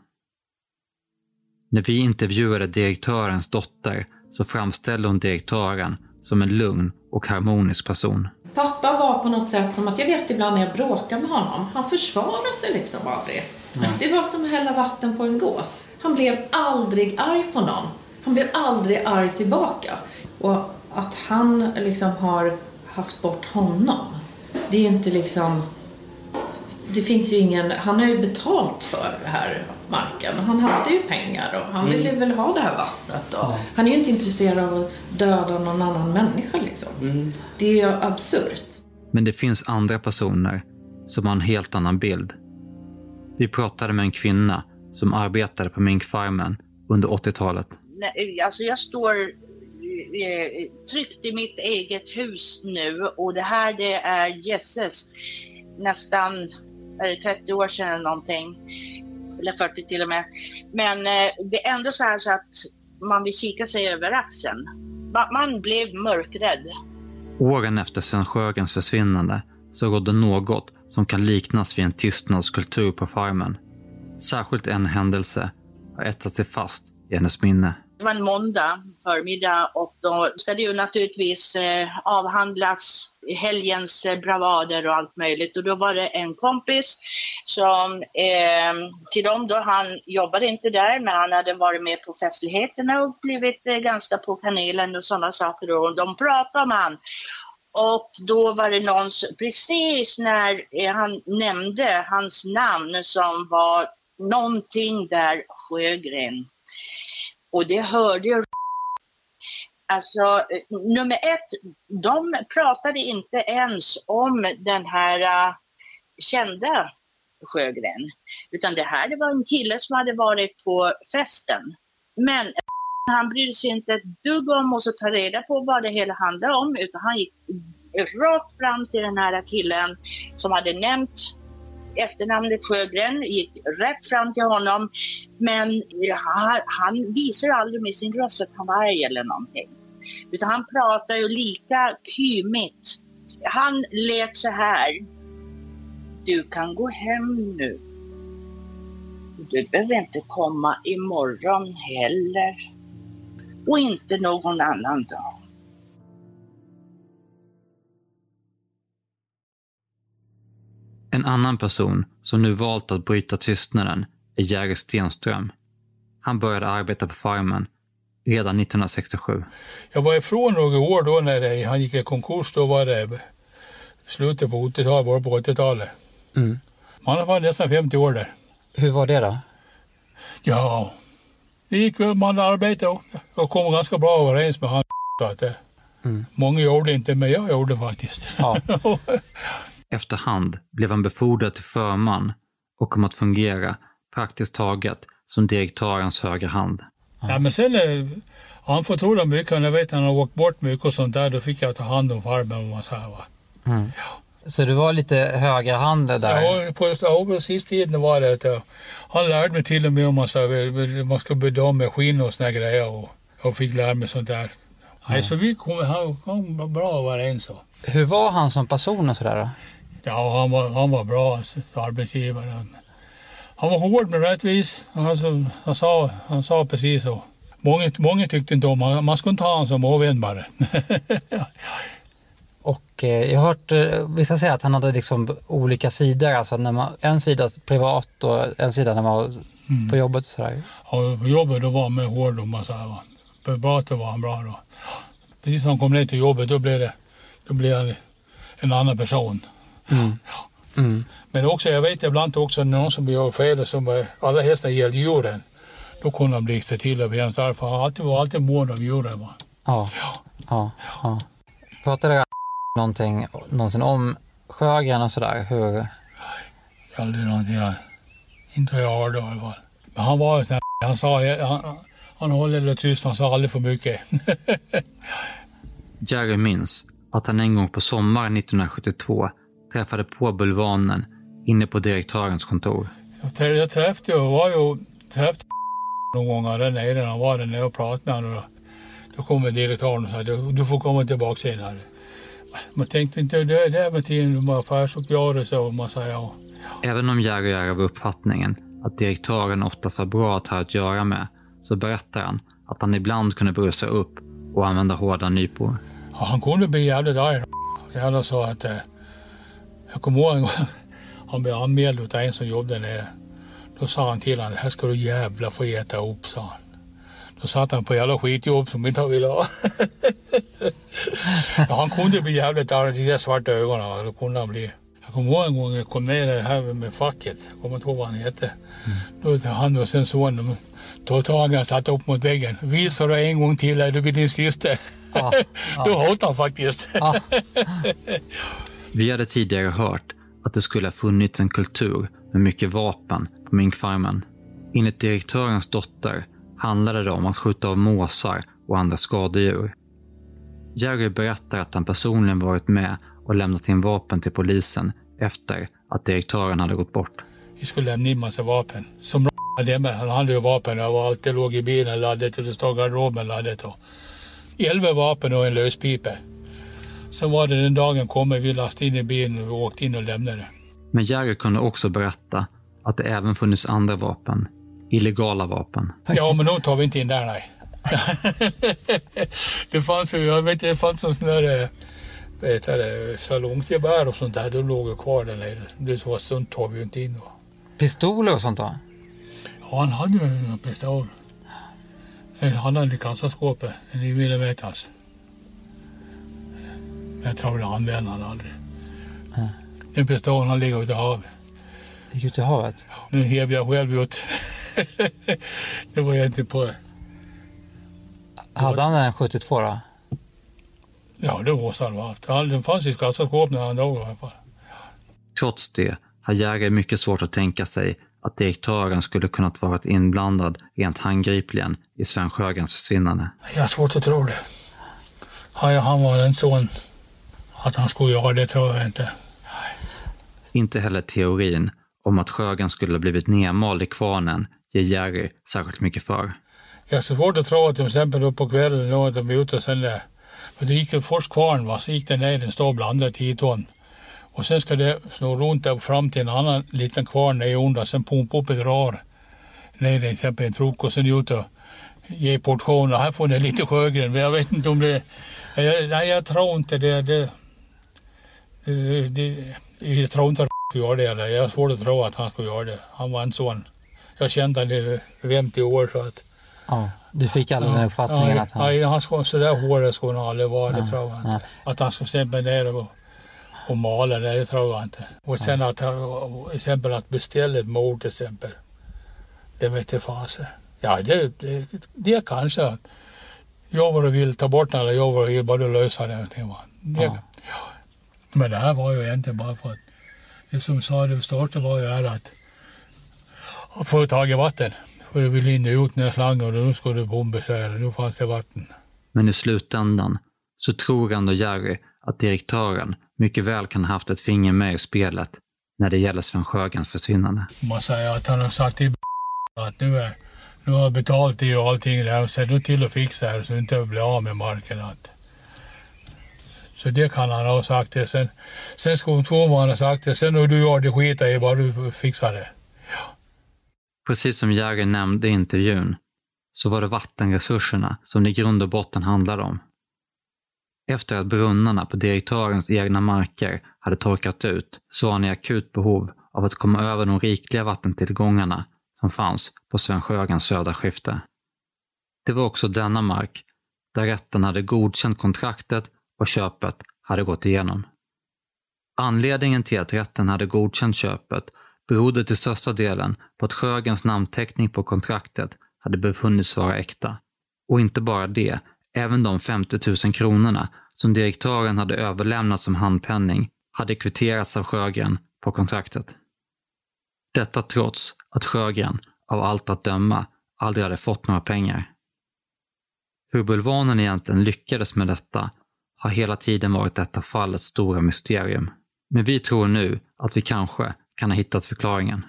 När vi intervjuade direktörens dotter så framställde hon direktören som en lugn och harmonisk person. Pappa var på något sätt som att jag vet ibland när jag bråkar med honom. Han försvarar sig liksom aldrig. Det var som att hälla vatten på en gås. Han blev aldrig arg på någon. Han blev aldrig arg tillbaka. Och att han liksom har haft bort honom. Det är inte liksom... Det finns ju ingen... Han har ju betalt för det här marken. Han hade ju pengar och han ville väl ha det här vattnet. Och han är ju inte intresserad av att döda någon annan människa liksom. Det är ju absurt. Men det finns andra personer som har en helt annan bild. Vi pratade med en kvinna som arbetade på minkfarmen under 80-talet. Alltså jag står tryggt i mitt eget hus nu och det här det är jösses nästan 30 år sedan eller någonting. Eller 40 till och med. Men det är ändå så här så att man vill kika sig över axeln. Man blev mörkrädd. Åren efter Sven Sjögrens försvinnande så rådde något som kan liknas vid en tystnadskultur på farmen. Särskilt en händelse har etsat sig fast i hennes minne. Det var en måndag förmiddag och då ska det ju naturligtvis avhandlas helgens bravader och allt möjligt. Och då var det en kompis som till dem då, han jobbade inte där men han hade varit med på festligheterna och blivit ganska på kanelen och sådana saker. Och de pratade med han. Och då var det någon, precis när han nämnde hans namn som var någonting där Sjögren. Och det hörde jag. Alltså, nummer ett, de pratade inte ens om den här kända Sjögren. Utan det här det var en kille som hade varit på festen. Men han brydde sig inte ett dugg om att ta reda på vad det hela handlade om. Utan han gick rakt fram till den här killen som hade nämnt efternamnet Sjögren, gick rätt fram till honom. Men han visar aldrig med sin röst att han var arg eller någonting. Utan han pratar ju lika kymigt. Han lät så här. Du kan gå hem nu. Du behöver inte komma imorgon heller. Och inte någon annan dag. En annan person som nu valt att bryta tystnaden är Jerry Stenström. Han började arbeta på farmen redan 1967. Jag var ifrån några år då när han gick i konkurs. Då var det slutet på 80-talet, bara på 80-talet. Man var nästan 50 år där. Hur var det då? Ja, det gick väl man arbete och jag kom ganska bra överens med han. Så att, många gjorde inte, men jag gjorde faktiskt. Ja. Efterhand blev han befordrad till förman och kom att fungera praktiskt taget som direktörens högra hand. Ja, men sen han förtrodde mycket, och jag vet att han har åkt bort mycket och sånt där, då fick jag ta hand om farmen och man sa, va. Ja. Så du var lite högra hand där? Ja, på sista tiden var det att han lärde mig till och med om man ska bedöma skinn och såna grejer och jag fick lära mig sånt där. Nej, så vi kom bra överens. Hur var han som person och sådär då? Ja, han var bra arbetsgivare. Han var hård men rättvis. Han sa precis så. Många tyckte inte om man skulle inte ha honom som ovän bara. Och jag har hört vissa säga att han hade liksom olika sidor. Alltså en sida privat och en sida när man var på jobbet och sådär. Ja, på jobbet då var han med hård och man sa. Privat var han bra då. Precis när han kom ner till jobbet då blev han en annan person. Men också, jag vet ibland också någon som gör fel som alla hästar gäller djuren. Då kunde han bli till och med för han var alltid mån av djuren. Ja. Pratade du någonsin om Sjögren och sådär? Hur? Aldrig någonting. Inte jag hörde i alla fall. Men han var sån här, han sa, han håller det tyst, han sa aldrig för mycket. Jerry minns att han en gång på sommaren 1972 träffade på bulvanen inne på direktörens kontor. Jag träffade någon gång där nere, han var där nere och pratade med honom. Då kom direktören och sa, du får komma tillbaka senare. Man tänkte inte, det är med tiden, man affärsuppgörelse och man sa ja. Även om Jerry är av uppfattningen att direktören oftast var bra att ha att göra med, så berättar han att han ibland kunde brusa upp och använda hårda nypor. Ja, han kunde bli jävligt arg. Jag sa att jag kommer ihåg han blev anmäld av en som jobbade nere. Då sa han till honom, här ska du jävla få äta upp, sa han. Då satt han på jävla skitjobb som inte han ville ha. Ja, han kunde bli jävligt arg, de svarta ögonen. Då kunde han bli. Jag kommer ihåg en gång jag kom ner här med facket. Jag kommer inte ihåg vad han hette. Då han och sen sonen. Då tog han och satt upp mot väggen. Visar du en gång till, du blir din sista. Då hotade han faktiskt. Vi hade tidigare hört att det skulle ha funnits en kultur med mycket vapen på minkfarmen. Enligt direktörens dotter handlade det om att skjuta av måsar och andra skadedjur. Jerry berättar att han personligen varit med och lämnat in vapen till polisen efter att direktören hade gått bort. Vi skulle lämna in massa vapen. Som han hade ju vapen överallt. Det låg i bilen laddet och det stod garderoben laddet. 11 vapen och en löspipa. Så var det den dagen kommer vi lastade in i bilen och åkte in och lämnade det. Men Jerry kunde också berätta att det även funnits andra vapen. Illegala vapen. Ja, men då tar vi inte in där, nej. Det fanns ju, jag vet det fanns sån där salongsgevär och sånt där. Då låg jag kvar där nere. Det var sånt tar vi inte in. Pistoler och sånt då? Ja, han hade ju en pistol. Han hade i kassaskåpet, en 9 millimeters. Jag tror det använde han aldrig. Den pistolen han ligger ute i havet. Ligger ute i havet? Den hev jag själv ut. Det var jag inte på. Hade han en 72 då? Ja, det måste han ha haft. Den fanns i kassaskåpet när han dog i alla fall. Trots det har Jerry mycket svårt att tänka sig att direktören skulle kunnat vara inblandad rent handgripligen i Sven Sjögrens försvinnande. Jag har svårt att tro det. Han var en sån att han skulle göra det, tror jag inte. Inte heller teorin om att Sjögren skulle ha blivit nedmald i kvarnen ger Jerry särskilt mycket för. Jag har så svårt att tro att till exempel då på kvällen då att de är ute och sen där. För det gick ju först kvarn, så gick den ner, den står blandad 10 ton. Och sen ska det snå runt där fram till en annan liten kvarn där under, sen pumpa upp ett rör ner till exempel en trok och sen ut och ge portioner. Här får det lite Sjögren, men jag vet inte om det. Nej, jag tror inte det. Jag tror inte att han skulle göra det. Eller. Jag har svårt att tro att han skulle göra det. Han var en sån. Jag kände han i 50 år så att. Ja, du fick aldrig den uppfattningen att han. Nej, han skulle så där håret skulle han aldrig vara, det tror jag inte. Att han skulle stämma ner och mala det tror jag inte. Och sen att exempel att beställa ett mord till exempel. Det vet jag fasen. Ja, det kanske. Jag var och vill ta bort den eller jag var och vill bara lösa det. Ja. Men det här var ju egentligen bara för att det som sa det starten var ju att få tag i vatten. För du vill in ut den här slangen och nu ska du bomba nu fanns det vatten. Men i slutändan så tror ändå Jerry att direktören mycket väl kan ha haft ett finger med i spelet när det gäller Sven Sjögrens försvinnande. Man säger att han har sagt till att nu har jag betalt det och allting där, så nu till att fixa det så du inte blir av med marken. Så det kan han ha sagt det. Sen ska han ha sagt det. Sen när du gör det skita i bara du fixar det. Ja. Precis som Jerry nämnde i intervjun så var det vattenresurserna som det i grund och botten handlade om. Efter att brunnarna på direktörens egna marker hade torkat ut så var han i akut behov av att komma över de rikliga vattentillgångarna som fanns på Sven Sjögrens södra skifte. Det var också denna mark där rätten hade godkänt kontraktet och köpet hade gått igenom. Anledningen till att rätten hade godkänt köpet berodde till största delen på att Sjögrens namnteckning på kontraktet hade befunnits vara äkta. Och inte bara det, även de 50 000 kronorna som direktören hade överlämnat som handpenning hade kvitterats av Sjögren på kontraktet. Detta trots att Sjögren, av allt att döma, aldrig hade fått några pengar. Hur Bulvanen egentligen lyckades med detta har hela tiden varit detta fallets stora mysterium. Men vi tror nu att vi kanske kan ha hittat förklaringen.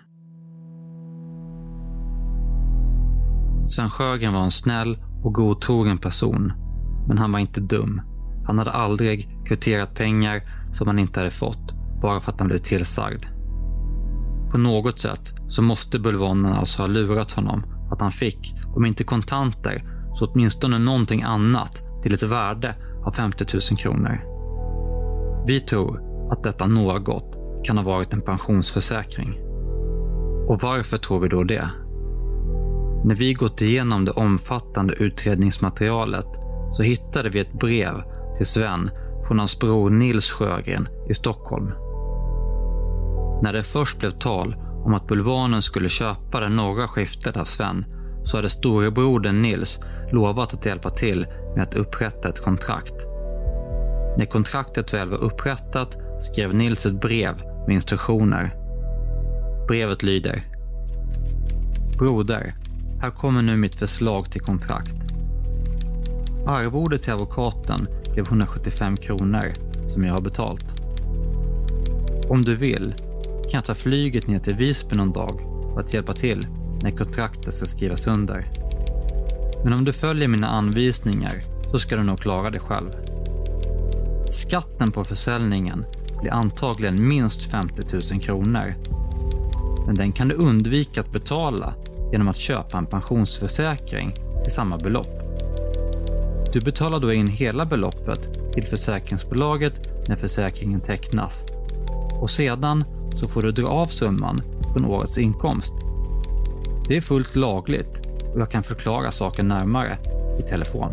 Sven Sjögren var en snäll och godtrogen person, men han var inte dum. Han hade aldrig kvitterat pengar som han inte hade fått bara för att han blev tillsagd. På något sätt så måste Bulvanen alltså ha lurat honom att han fick, om inte kontanter, så åtminstone någonting annat till ett värde av 50 000 kronor. Vi tror att detta något kan ha varit en pensionsförsäkring. Och varför tror vi då det? När vi gått igenom det omfattande utredningsmaterialet så hittade vi ett brev till Sven från hans bror Nils Sjögren i Stockholm. När det först blev tal om att Bulvanen skulle köpa det norra skiftet av Sven så hade storebrodern Nils lovat att hjälpa till med att upprätta ett kontrakt. När kontraktet väl var upprättat skrev Nils ett brev med instruktioner. Brevet lyder: Broder, här kommer nu mitt förslag till kontrakt. Arvodet till advokaten blev 175 kronor som jag har betalt. Om du vill kan jag ta flyget ner till Visby någon dag för att hjälpa till när kontraktet ska skrivas under. Men om du följer mina anvisningar så ska du nog klara det själv. Skatten på försäljningen blir antagligen minst 50 000 kronor. Men den kan du undvika att betala genom att köpa en pensionsförsäkring till samma belopp. Du betalar då in hela beloppet till försäkringsbolaget när försäkringen tecknas. Och sedan så får du dra av summan från årets inkomst. Det är fullt lagligt och jag kan förklara saken närmare i telefon.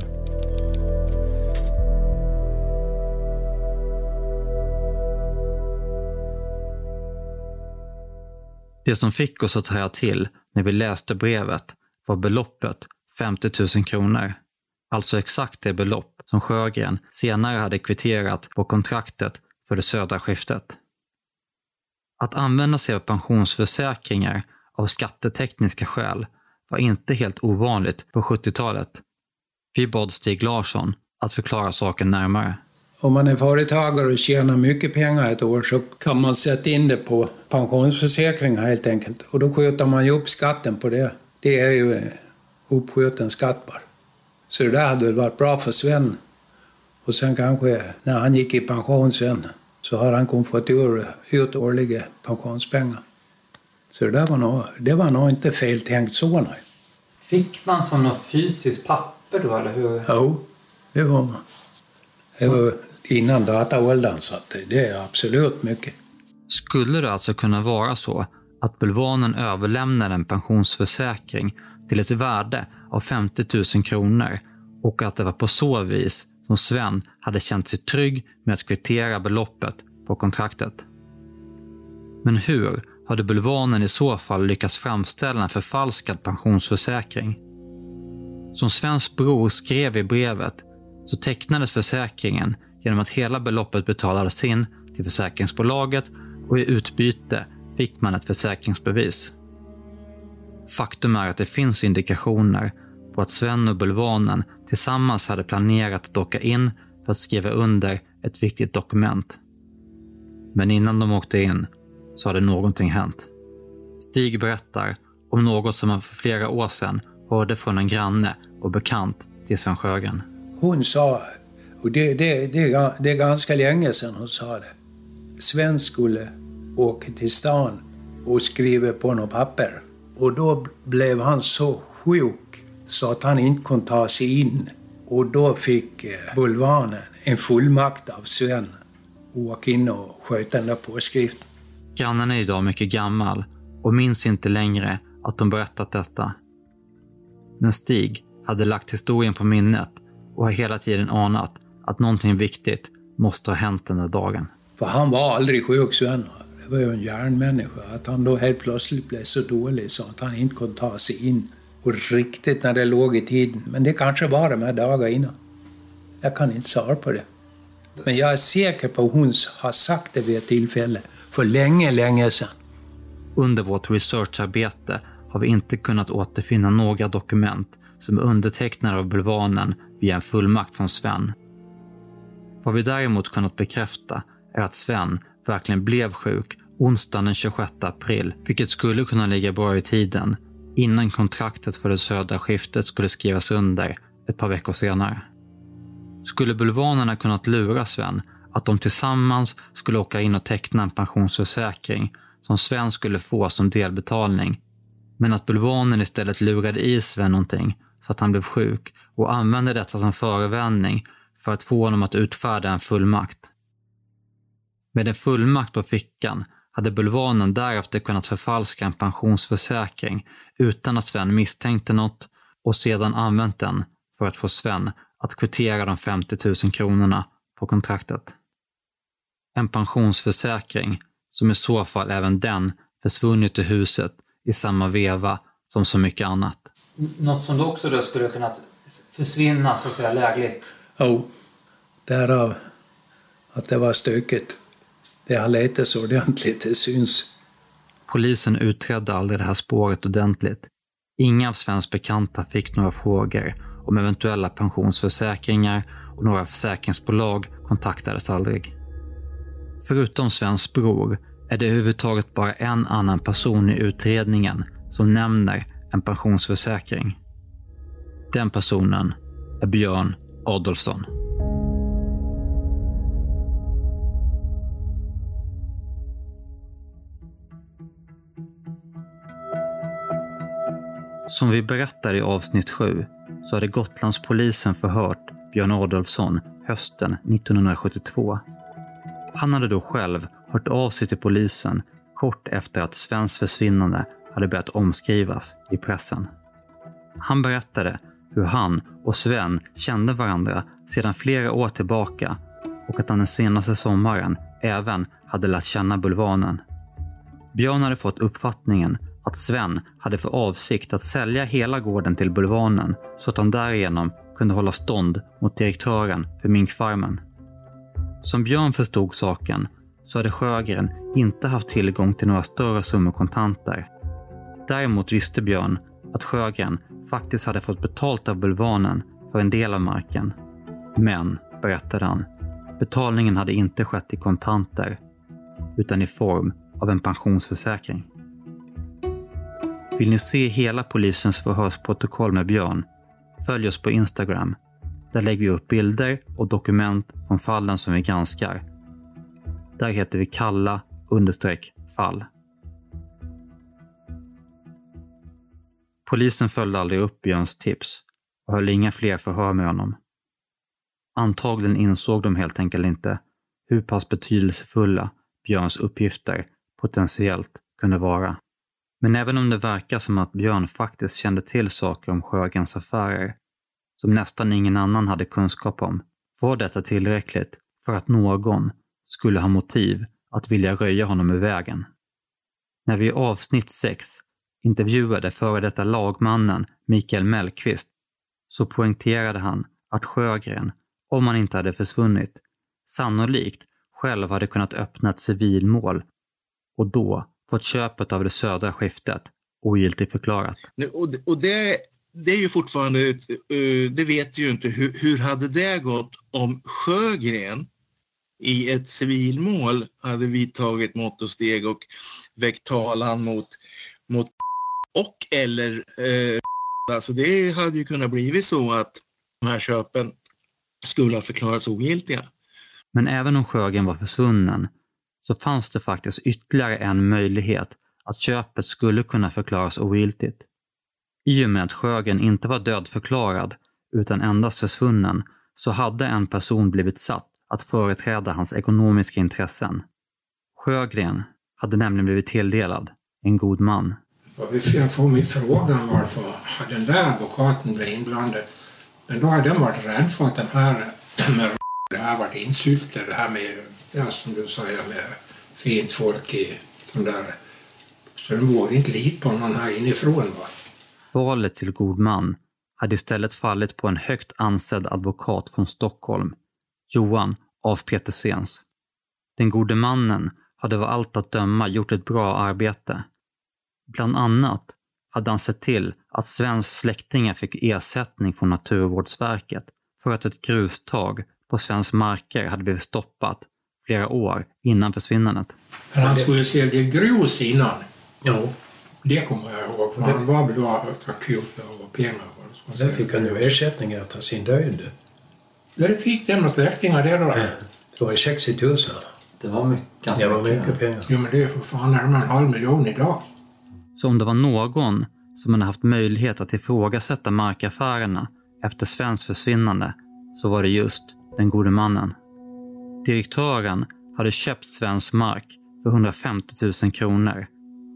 Det som fick oss att haja till när vi läste brevet var beloppet 50 000 kronor. Alltså exakt det belopp som Sjögren senare hade kvitterat på kontraktet för det södra skiftet. Att använda sig av pensionsförsäkringar av skattetekniska skäl var inte helt ovanligt på 70-talet. Vi bad Stig Larsson att förklara saken närmare. Om man är företagare och tjänar mycket pengar ett år så kan man sätta in det på pensionsförsäkringar helt enkelt. Och då skjuter man ju upp skatten på det. Det är ju uppskjuten skatt bara. Så det där hade väl varit bra för Sven. Och sen kanske när han gick i pension sen så har han fått ut årliga pensionspengar. Så det var nog inte fel tänkt så. Nej. Fick man som något fysiskt papper då eller hur? Jo, det var man. Det var innan dataåldern så att det är absolut mycket. Skulle det alltså kunna vara så att Bulvanen överlämnar en pensionsförsäkring till ett värde av 50 000 kronor och att det var på så vis som Sven hade känt sig trygg med att kvittera beloppet på kontraktet? Men hur hade bulvanen i så fall lyckats framställa en förfalskad pensionsförsäkring. Som Svens bror skrev i brevet så tecknades försäkringen genom att hela beloppet betalades in till försäkringsbolaget och i utbyte fick man ett försäkringsbevis. Faktum är att det finns indikationer på att Sven och bulvanen tillsammans hade planerat att åka in för att skriva under ett viktigt dokument. Men innan de åkte in så hade någonting hänt. Stig berättar om något som han för flera år sedan hörde från en granne och bekant till Sven Sjögren. Hon sa, och det är ganska länge sedan hon sa det, Sven skulle åka till stan och skriva på något papper. Och då blev han så sjuk så att han inte kunde ta sig in. Och då fick bulvanen en fullmakt av Sven och åka in och sköta den där påskriften. Grannen är idag mycket gammal och minns inte längre att de berättat detta. Men Stig hade lagt historien på minnet och har hela tiden anat att någonting viktigt måste ha hänt den där dagen. För han var aldrig sjuk, Sven. Det var ju en hjärnmänniska. Att han då helt plötsligt blev så dålig så att han inte kunde ta sig in. Och riktigt när det låg i tiden. Men det kanske var de här dagar innan. Jag kan inte svara på det. Men jag är säker på att hon har sagt det vid ett tillfälle. För länge sedan. Under vårt researcharbete har vi inte kunnat återfinna några dokument som är undertecknade av bulvanen via en fullmakt från Sven. Vad vi däremot kunnat bekräfta är att Sven verkligen blev sjuk onsdagen den 26 april, vilket skulle kunna ligga bra i tiden innan kontraktet för det södra skiftet skulle skrivas under ett par veckor senare. Skulle bulvanerna kunnat lura Sven att de tillsammans skulle åka in och teckna en pensionsförsäkring som Sven skulle få som delbetalning, men att bulvanen istället lurade i Sven någonting så att han blev sjuk och använde detta som förevändning för att få honom att utfärda en fullmakt. Med en fullmakt på fickan hade bulvanen därefter kunnat förfalska en pensionsförsäkring utan att Sven misstänkte något och sedan använt den för att få Sven att kvittera de 50 000 kronorna på kontraktet. En pensionsförsäkring som i så fall även den försvunnit ur huset i samma veva som så mycket annat. Något som då också skulle kunna försvinna så att säga lägligt. Jo, därav att det var stökigt. Det har letat så ordentligt, det syns. Polisen utredde aldrig det här spåret ordentligt. Inga av Svens bekanta fick några frågor om eventuella pensionsförsäkringar och några försäkringsbolag kontaktades aldrig. Förutom Svens bror är det överhuvudtaget bara en annan person i utredningen som nämner en pensionsförsäkring. Den personen är Björn Adolfsson. Som vi berättar i avsnitt 7 så hade Gotlandspolisen förhört Björn Adolfsson hösten 1972. Han hade då själv hört av sig till polisen kort efter att Svens försvinnande hade börjat omskrivas i pressen. Han berättade hur han och Sven kände varandra sedan flera år tillbaka och att han den senaste sommaren även hade lärt känna bulvanen. Björn hade fått uppfattningen att Sven hade för avsikt att sälja hela gården till bulvanen så att han därigenom kunde hålla stånd mot direktören för minkfarmen. Som Björn förstod saken så hade Sjögren inte haft tillgång till några större summor kontanter. Däremot visste Björn att Sjögren faktiskt hade fått betalt av bulvanen för en del av marken. Men, berättade han, betalningen hade inte skett i kontanter utan i form av en pensionsförsäkring. Vill ni se hela polisens förhörsprotokoll med Björn? Följ oss på Instagram. Där lägger vi upp bilder och dokument om fallen som vi granskar. Där heter vi Kalla_fall. Polisen följde aldrig upp Björns tips och höll inga fler förhör med honom. Antagligen insåg de helt enkelt inte hur pass betydelsefulla Björns uppgifter potentiellt kunde vara. Men även om det verkar som att Björn faktiskt kände till saker om Sjögrens affärer som nästan ingen annan hade kunskap om, var detta tillräckligt för att någon skulle ha motiv att vilja röja honom ur vägen. När vi i avsnitt 6 intervjuade före detta lagmannen Mikael Mellqvist så poängterade han att Sjögren, om han inte hade försvunnit, sannolikt själv hade kunnat öppna ett civilmål och då fått köpet av det södra skiftet ogiltigt förklarat. Och det är ju fortfarande, det vet ju inte hur hade det gått om Sjögren i ett civilmål hade vidtagit mått och steg och väckt talan mot och eller alltså det hade ju kunnat bli så att de här köpen skulle ha förklarats ogiltiga. Men även om Sjögren var försvunnen så fanns det faktiskt ytterligare en möjlighet att köpet skulle kunna förklaras ogiltigt. I och med att Sjögren inte var dödförklarad utan endast försvunnen så hade en person blivit satt att företräda hans ekonomiska intressen. Sjögren hade nämligen blivit tilldelad en god man. Jag får mig frågan varför hade den där advokaten blivit inblandad. Men då hade den varit rädd för att den här med det här varit insyltat, det här med, ja, som du säger, med fint folk i sån där. Så den vågade inte lita på någon här inifrån. Va? Valet till god man hade istället fallit på en högt ansedd advokat från Stockholm, Johan af Petersens. Den gode mannen hade av allt att döma gjort ett bra arbete. Bland annat hade han sett till att svensk släktingar fick ersättning från Naturvårdsverket för att ett grustag på svensk marker hade blivit stoppat flera år innan försvinnandet. Men han skulle sälja grus innan. Ja. Det kommer jag ihåg. För det var väl akut och pengar. Sen fick han ju ersättning efter sin död. Det fick den och släktingar där då. Det var 60 000. Det var mycket pengar. Jo, men det är för fan närmare 500 000 idag. Så om det var någon som hade haft möjlighet att ifrågasätta markaffärerna efter svensk försvinnande så var det just den gode mannen. Direktören hade köpt svensk mark för 150 000 kronor.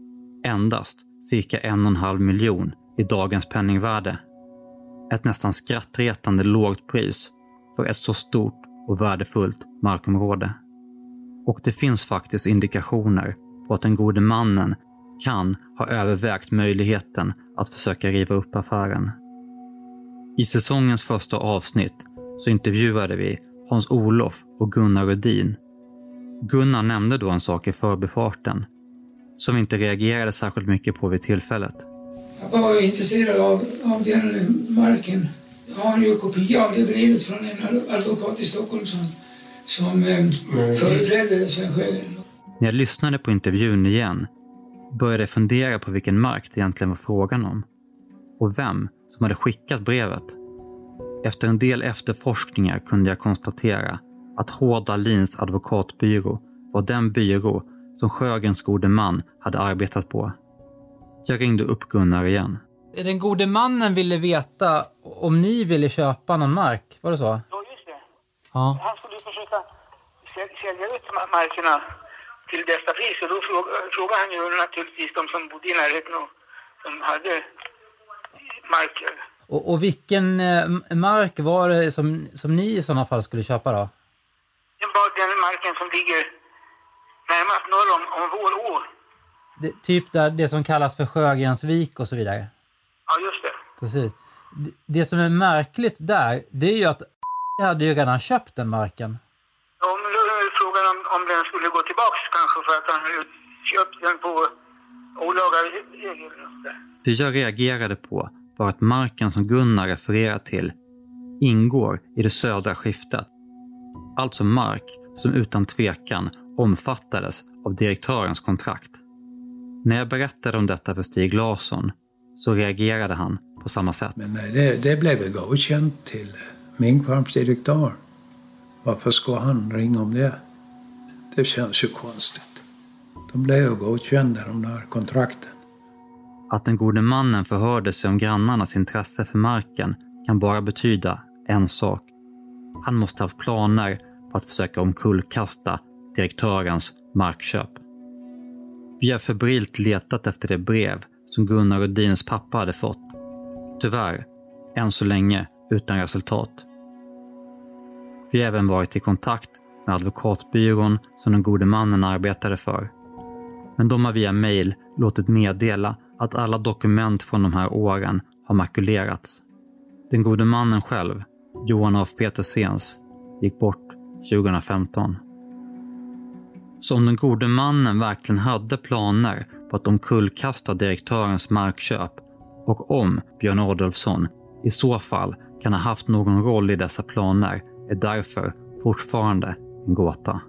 Endast cirka 1,5 miljon i dagens penningvärde. Ett nästan skrattretande lågt pris för ett så stort och värdefullt markområde. Och det finns faktiskt indikationer på att den gode mannen kan ha övervägt möjligheten att försöka riva upp affären. I säsongens första avsnitt så intervjuade vi Hans-Olof och Gunnar Rödin. Gunnar nämnde då en sak i förbifarten som vi inte reagerade särskilt mycket på vid tillfället. Jag var intresserad av den marken. Jag har ju kopia av det brevet från en advokat i Stockholm som företrädde Sven Sjögren. När jag lyssnade på intervjun igen började jag fundera på vilken mark det egentligen var frågan om och vem som hade skickat brevet. Efter en del efterforskningar kunde jag konstatera att H. Dahlins advokatbyrå var den byrå som Sjögrens gode man hade arbetat på. Jag ringde upp Gunnar igen. Den gode mannen ville veta om ni ville köpa någon mark, var det så? Ja, just det. Ja. Han skulle försöka sälja ut markerna till detta pris och då frågade han ju naturligtvis de som bodde i närheten och som hade marker. Och vilken mark var det som ni i sådana fall skulle köpa då? Det var den marken som ligger närmast norr om vår å. Typ det som kallas för Sjögrensvik och så vidare. Ja, just det. Precis. Det som är märkligt där, det är ju att jag hade ju redan köpt den marken. Ja, men då är frågan om den skulle gå tillbaka kanske för att han hade köpt den på olaga regler. Det jag reagerade på var att marken som Gunnar refererar till ingår i det södra skiftet. Alltså mark som utan tvekan omfattades av direktörens kontrakt. När jag berättade om detta för Stig Larsson så reagerade han på samma sätt. Men det blev väl godkänt till Minkfarms direktör. Varför ska han ringa om det? Det känns ju konstigt. De blev ju godkända de där kontrakten. Att den gode mannen förhörde sig om grannarnas intresse för marken kan bara betyda en sak. Han måste ha haft planer på att försöka omkullkasta direktörens markköp. Vi har febrilt letat efter det brev som Gunnar Rödins pappa hade fått. Tyvärr, än så länge utan resultat. Vi har även varit i kontakt med advokatbyrån som den gode mannen arbetade för. Men de har via mail låtit meddela att alla dokument från de här åren har makulerats. Den gode mannen själv, Johan af Petersens, gick bort 2015. Så om den gode mannen verkligen hade planer på att omkullkasta direktörens markköp och om Björn Adolfsson i så fall kan ha haft någon roll i dessa planer är därför fortfarande en gåta.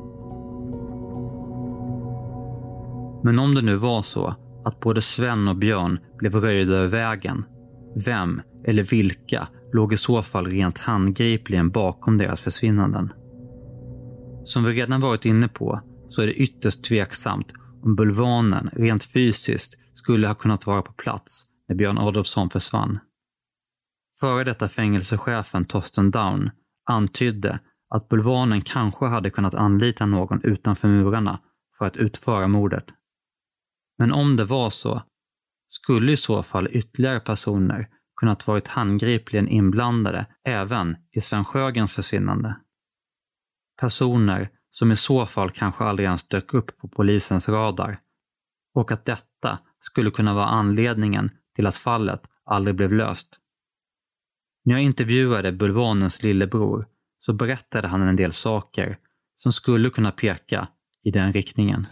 Men om det nu var så att både Sven och Björn blev röjda över vägen, vem eller vilka låg i så fall rent handgripligen bakom deras försvinnanden? Som vi redan varit inne på så är det ytterst tveksamt om bulvanen rent fysiskt skulle ha kunnat vara på plats när Björn Adolfsson försvann. Före detta fängelsechefen Torsten Daun antydde att bulvanen kanske hade kunnat anlita någon utanför murarna för att utföra mordet. Men om det var så, skulle i så fall ytterligare personer kunnat varit handgripligen inblandade även i Sven Sjögrens försvinnande. Personer som i så fall kanske aldrig ens dök upp på polisens radar. Och att detta skulle kunna vara anledningen till att fallet aldrig blev löst. När jag intervjuade bulvanens lillebror så berättade han en del saker som skulle kunna peka i den riktningen.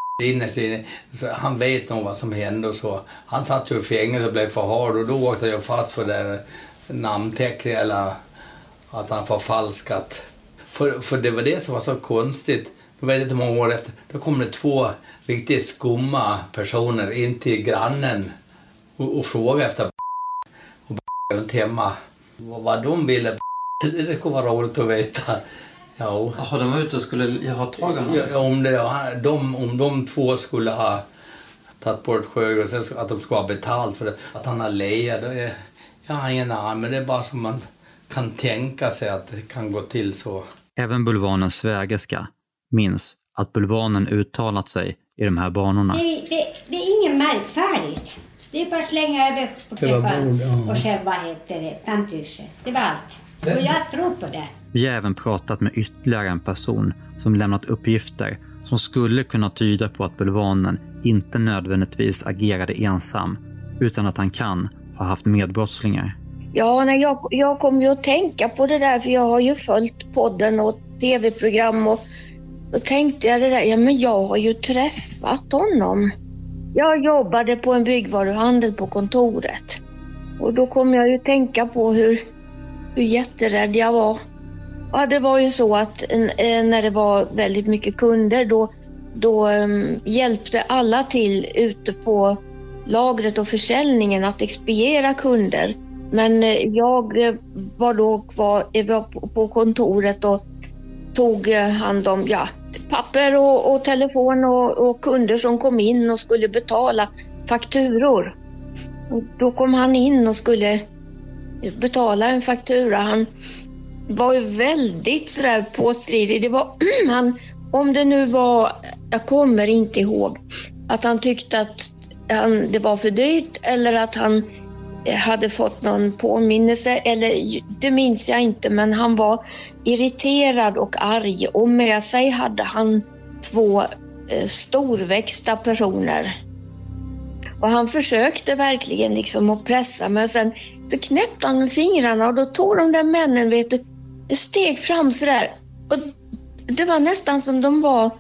Så han vet nog vad som hände och så. Han satt ju i fängelse och blev förhörd och då åkte jag fast för det namnteckning eller att han förfalskat. För det var det som var så konstigt. Jag vet inte hur många år efter. Då kom det 2 riktigt skumma personer in till grannen och frågade efter och inte hemma. Vad de ville. Det kommer vara roligt att veta. Ja. Jaha, de var ute och skulle ha tag i honom? Om de 2 skulle ha tagit bort Sjögren och sen att de skulle ha betalt för det. Att han har legat. Jag har ingen aning, men det är bara som man kan tänka sig att det kan gå till så. Även bulvanens svägerska minns att bulvanen uttalat sig i de här banorna. Det är ingen märkfärdigt. Det är bara att slänga över på klippan och själva heter det 5 000. Det var allt. Och jag tror på det. Vi har även pratat med ytterligare en person som lämnat uppgifter som skulle kunna tyda på att bulvanen inte nödvändigtvis agerade ensam utan att han kan ha haft medbrottslingar. Ja, när jag kommer ju att tänka på det där för jag har ju följt podden och tv-program och då tänkte jag det där, ja men jag har ju träffat honom. Jag jobbade på en byggvaruhandel på kontoret och då kom jag ju tänka på hur jätterädd jag var. Ja, det var ju så att när det var väldigt mycket kunder då hjälpte alla till ute på lagret och försäljningen att expediera kunder. Men jag var då kvar på kontoret och tog hand om papper och telefon och kunder som kom in och skulle betala fakturor. Och då kom han in och skulle betala en faktura. Han var ju väldigt sådär påstridig. Det var om det nu var, jag kommer inte ihåg, att han tyckte att det var för dyrt eller att han hade fått någon påminnelse, eller det minns jag inte, men han var irriterad och arg och med sig hade han 2 storväxta personer. Och han försökte verkligen liksom att pressa, men sen så knäppte han med fingrarna och då tog de där männen, vet du, steg fram sådär. Och det var nästan som de var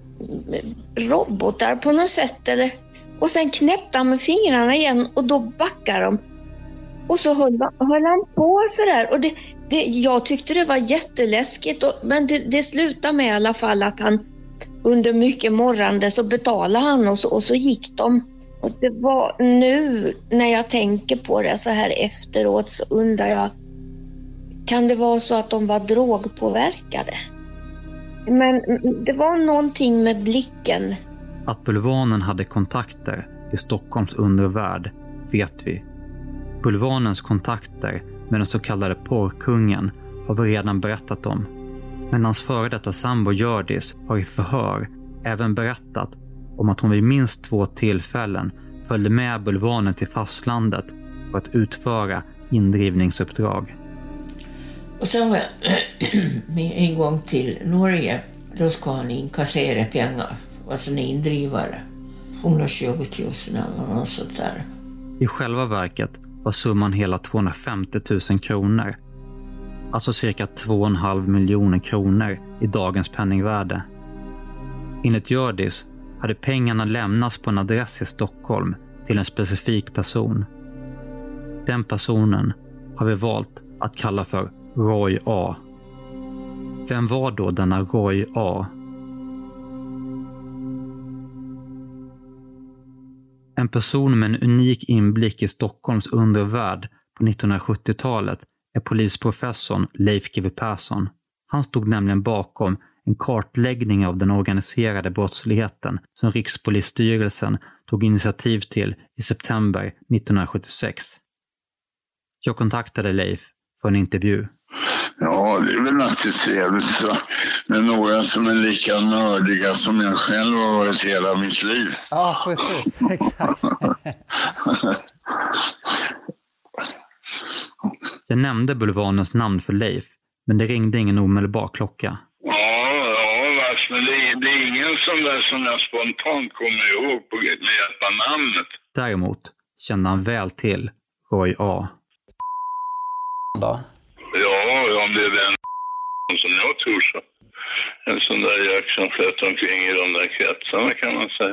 robotar på något sätt. Och sen knäppte han med fingrarna igen och då backade de. Och så höll han på sådär. Och jag tyckte det var jätteläskigt. Men det slutade med i alla fall att han under mycket morrande så betalade han och så gick de. Och det var nu när jag tänker på det så här efteråt så undrar jag, kan det vara så att de var drogpåverkade? Men det var någonting med blicken. Att bulvanen hade kontakter i Stockholms undervärld vet vi. Bulvanens kontakter med den så kallade porrkungen har vi redan berättat om. Men hans före detta sambo Hjördis har i förhör även berättat om att hon vid minst 2 tillfällen följde med bulvanen till fastlandet för att utföra indrivningsuppdrag. Och sen var jag med en gång till Norge. Då ska han inkassera pengar, alltså en indrivare. 120 000 eller något sånt där. I själva verket var summan hela 250 000 kronor. Alltså cirka 2,5 miljoner kronor i dagens penningvärde. Enligt Hjördis hade pengarna lämnats på en adress i Stockholm till en specifik person. Den personen har vi valt att kalla för Roy A. Vem var då denna Roy A? En person med en unik inblick i Stockholms undervärld på 1970-talet är polisprofessorn Leif GW Persson. Han stod nämligen bakom en kartläggning av den organiserade brottsligheten som Rikspolisstyrelsen tog initiativ till i september 1976. Jag kontaktade Leif för en intervju. Ja, det är väl alltid trevligt med några som är lika nördiga som jag själv har varit hela mitt liv. Ja, precis. Exakt. Jag nämnde bulvanens namn för Leif, men det ringde ingen omedelbar klocka. Ja, men det är ingen sån där som jag spontant kommer ihåg med hjälp av namnet. Däremot kände han väl till Roy A. Ja, om det är den som jag tror så. En sån där jack som flöt omkring i de där kretsarna kan man säga.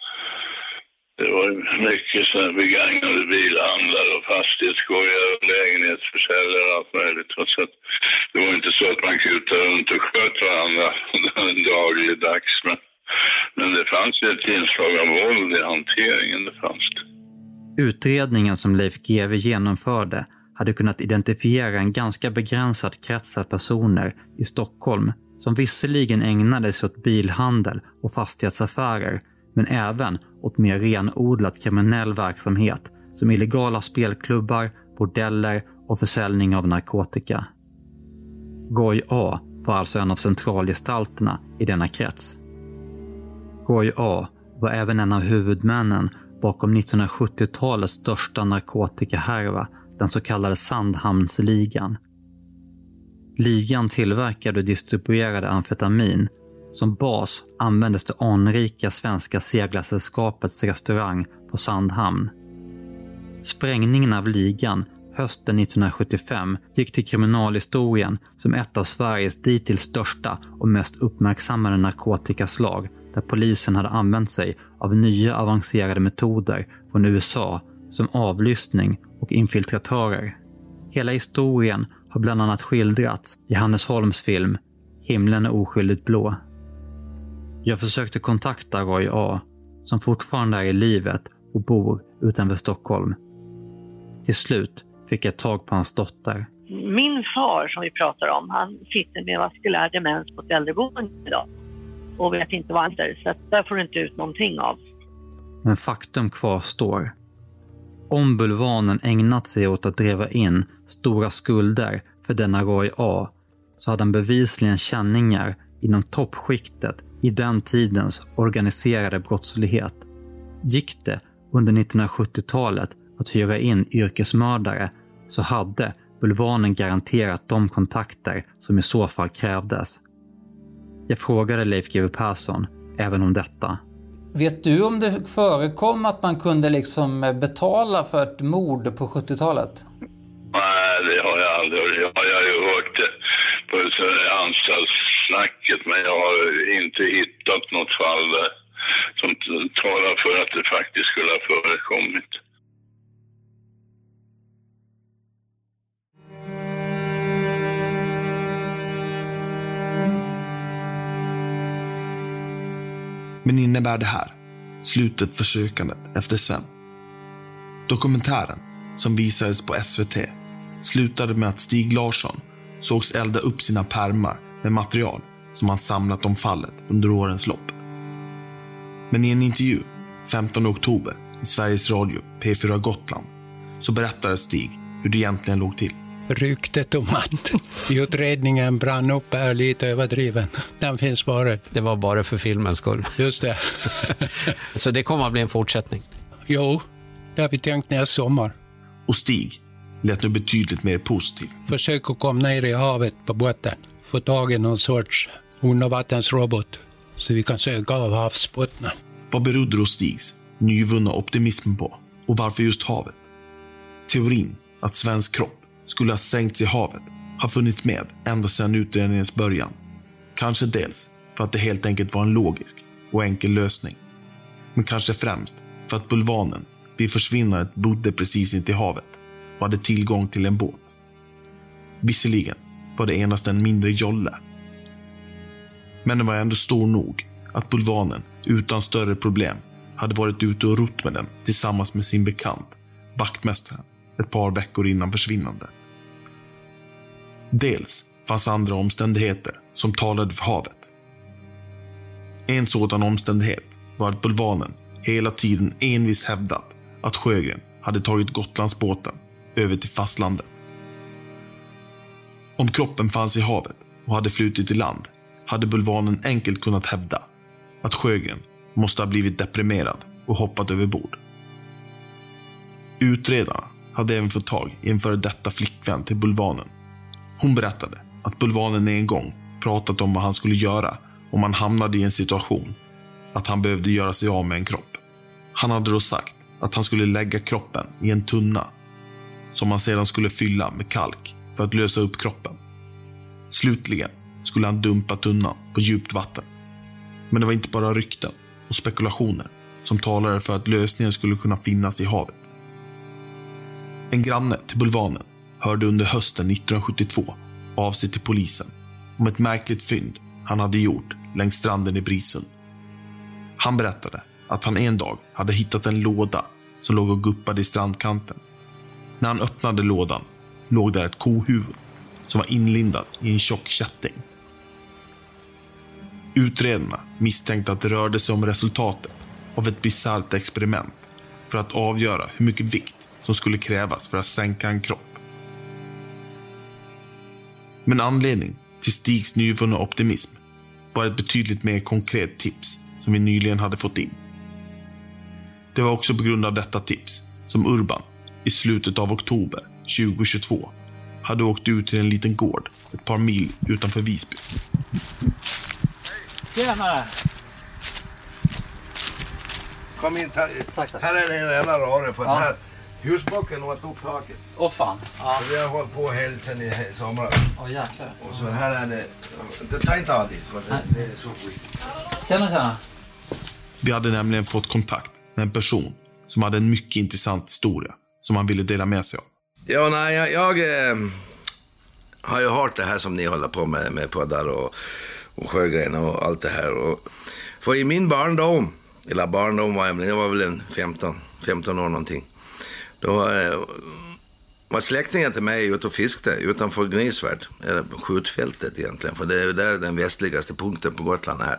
Det var mycket så begagnade bilhandlare och fastighetsskojare och lägenhetsförsäljare och allt möjligt. Så det var inte så att man kutade runt och sköt varandra dagligdags. Men det fanns ju ett inslag av våld i hanteringen, det fanns det. Utredningen som Leif GW genomförde hade kunnat identifiera en ganska begränsad krets av personer i Stockholm som visserligen ägnade sig åt bilhandel och fastighetsaffärer, men även åt mer renodlat kriminell verksamhet som illegala spelklubbar, bordeller och försäljning av narkotika. Roy A var alltså en av centralgestalterna i denna krets. Roy A var även en av huvudmännen bakom 1970-talets största narkotikahärva, den så kallade Sandhamnsligan. Ligan tillverkade och distribuerade amfetamin. Som bas användes det anrika svenska seglarsällskapets restaurang på Sandhamn. Sprängningen av ligan hösten 1975 gick till kriminalhistorien som ett av Sveriges dittills största och mest uppmärksammade narkotikaslag, där polisen hade använt sig av nya avancerade metoder från USA som avlyssning och infiltratörer. Hela historien har bland annat skildrats i Hannes Holms film Himlen är oskyldigt blå. Jag försökte kontakta Roy A, som fortfarande är i livet och bor utanför Stockholm. Till slut fick jag tag på hans dotter. Min far som vi pratar om, han sitter med vaskulär demens på ett äldreboende idag och vet inte vad han är, så där får du inte ut någonting av. Men faktum kvarstår. Om bulvanen ägnat sig åt att driva in stora skulder för denna Roy A, så hade han bevisligen känningar inom toppskiktet i den tidens organiserade brottslighet. Gick det under 1970-talet att hyra in yrkesmördare, så hade bulvanen garanterat de kontakter som i så fall krävdes. Jag frågade Leif GW Persson även om detta. Vet du om det förekom att man kunde liksom betala för ett mord på 70-talet? Nej, det har jag aldrig. Jag har ju hört det på anstaltssnacket, men jag har inte hittat något fall som talar för att det faktiskt skulle ha förekommit. Men innebär det här slutet för sökandet efter Sven? Dokumentären som visades på SVT slutade med att Stig Larsson sågs elda upp sina pärmar med material som han samlat om fallet under årens lopp. Men i en intervju 15 oktober i Sveriges Radio P4 Gotland så berättade Stig hur det egentligen låg till. Ryktet om att utredningen brann upp är lite överdriven. Den finns bara. Det var bara för filmens skull. Just det. Så det kommer att bli en fortsättning? Jo, det har vi tänkt nästa sommar. Och Stig lät nu betydligt mer positiv. Försök att komma ner i havet på båten. Få tag i någon sorts undervattensrobot så vi kan söka av havsbottnen. Vad berodde då Stigs nyvunna optimism på? Och varför just havet? Teorin att svensk kropp skulle ha sänkts i havet har funnits med ända sedan utredningens början. Kanske dels för att det helt enkelt var en logisk och enkel lösning. Men kanske främst för att bulvanen vid försvinnandet bodde precis intill havet och hade tillgång till en båt. Visserligen var det endast en mindre jolle. Men den var ändå stor nog att bulvanen utan större problem hade varit ute och rott med den tillsammans med sin bekant, vaktmästaren, ett par veckor innan försvinnande. Dels fanns andra omständigheter som talade för havet. En sådan omständighet var att bulvanen hela tiden envis hävdat att Sjögren hade tagit Gotlandsbåten över till fastlandet. Om kroppen fanns i havet och hade flutit i land hade bulvanen enkelt kunnat hävda att Sjögren måste ha blivit deprimerad och hoppat över bord. Utredarna hade även fått tag i en före detta flickvän till bulvanen. Hon berättade att bulvanen en gång pratat om vad han skulle göra om han hamnade i en situation att han behövde göra sig av med en kropp. Han hade då sagt att han skulle lägga kroppen i en tunna som han sedan skulle fylla med kalk för att lösa upp kroppen. Slutligen skulle han dumpa tunnan på djupt vatten. Men det var inte bara rykten och spekulationer som talade för att lösningen skulle kunna finnas i havet. En granne till bulvanen hörde under hösten 1972 av sig till polisen om ett märkligt fynd han hade gjort längs stranden i Brisund. Han berättade att han en dag hade hittat en låda som låg och guppade i strandkanten. När han öppnade lådan låg där ett kohuvud som var inlindad i en tjock kätting. Utredarna misstänkte att det rörde sig om resultatet av ett bisarrt experiment för att avgöra hur mycket vikt som skulle krävas för att sänka en kropp. Men anledning till Stigs nyvunna optimism var ett betydligt mer konkret tips som vi nyligen hade fått in. Det var också på grund av detta tips som Urban i slutet av oktober 2022 hade åkt ut till en liten gård ett par mil utanför Visby. Tjenare! Kom in, här är det en jävla rare för att här husbocken åt upp taket. Åh fan. Ja. Så vi har hållit på hälsen i somras. Åh jäklar. Och så här är det tar inte alltid för att det är så skit. Tjena. Vi hade nämligen fått kontakt med en person som hade en mycket intressant historia som han ville dela med sig av. Ja, nej, jag har ju hört det här som ni håller på med poddar och Sjögren och allt det här. Och, för i min barndom var väl en 15 år någonting. Då var släktingen till mig ute och fiskade utanför Gnisvärd, eller skjutfältet egentligen, för det är där den västligaste punkten på Gotland är.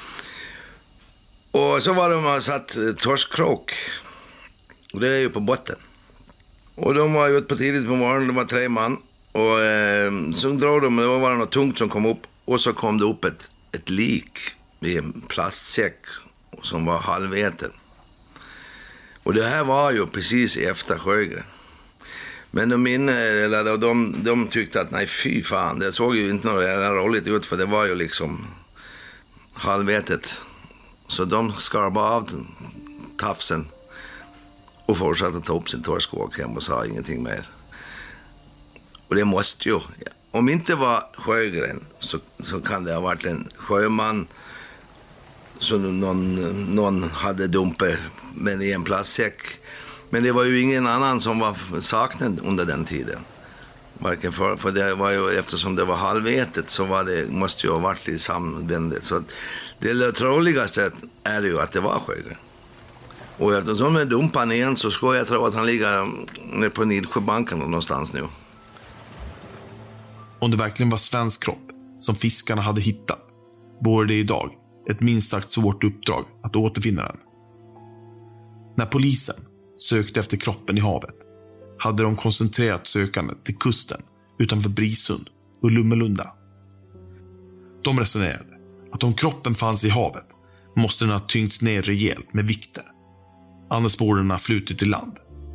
Och så var de satt torskkrok, och det är ju på botten. Och de var ute på tidigt på morgonen, de var 3 man, och så drog de, det var något tungt som kom upp, och så kom det upp ett lik i en plastsäck som var halväten. Och det här var ju precis efter Sjögren. Men de tyckte att nej fy fan, det såg ju inte något roligt ut, för det var ju liksom halvätet. Så de skar bara av tafsen och fortsatte ta upp sin torskåk hem och sa ingenting mer. Och det måste ju, om inte var Sjögren så kan det ha varit en sjöman som någon hade dumpat men i en plastsäck. Men det var ju ingen annan som var saknad under den tiden. Varken för det var ju, eftersom det var halvätet så måste ju ha varit i samvändet. Så det troligaste är ju att det var Sjögren. Och eftersom de dumpade igen så ska jag tro att han ligger på Nidsjöbanken någonstans nu. Om det verkligen var svensk kropp som fiskarna hade hittat, vore det idag ett minst sagt svårt uppdrag att återfinna den. När polisen sökte efter kroppen i havet hade de koncentrerat sökandet till kusten utanför Brisund och Lummelunda. De resonerade att om kroppen fanns i havet måste den ha tyngts ner rejält med vikter. Annars borde den ha flutit i land.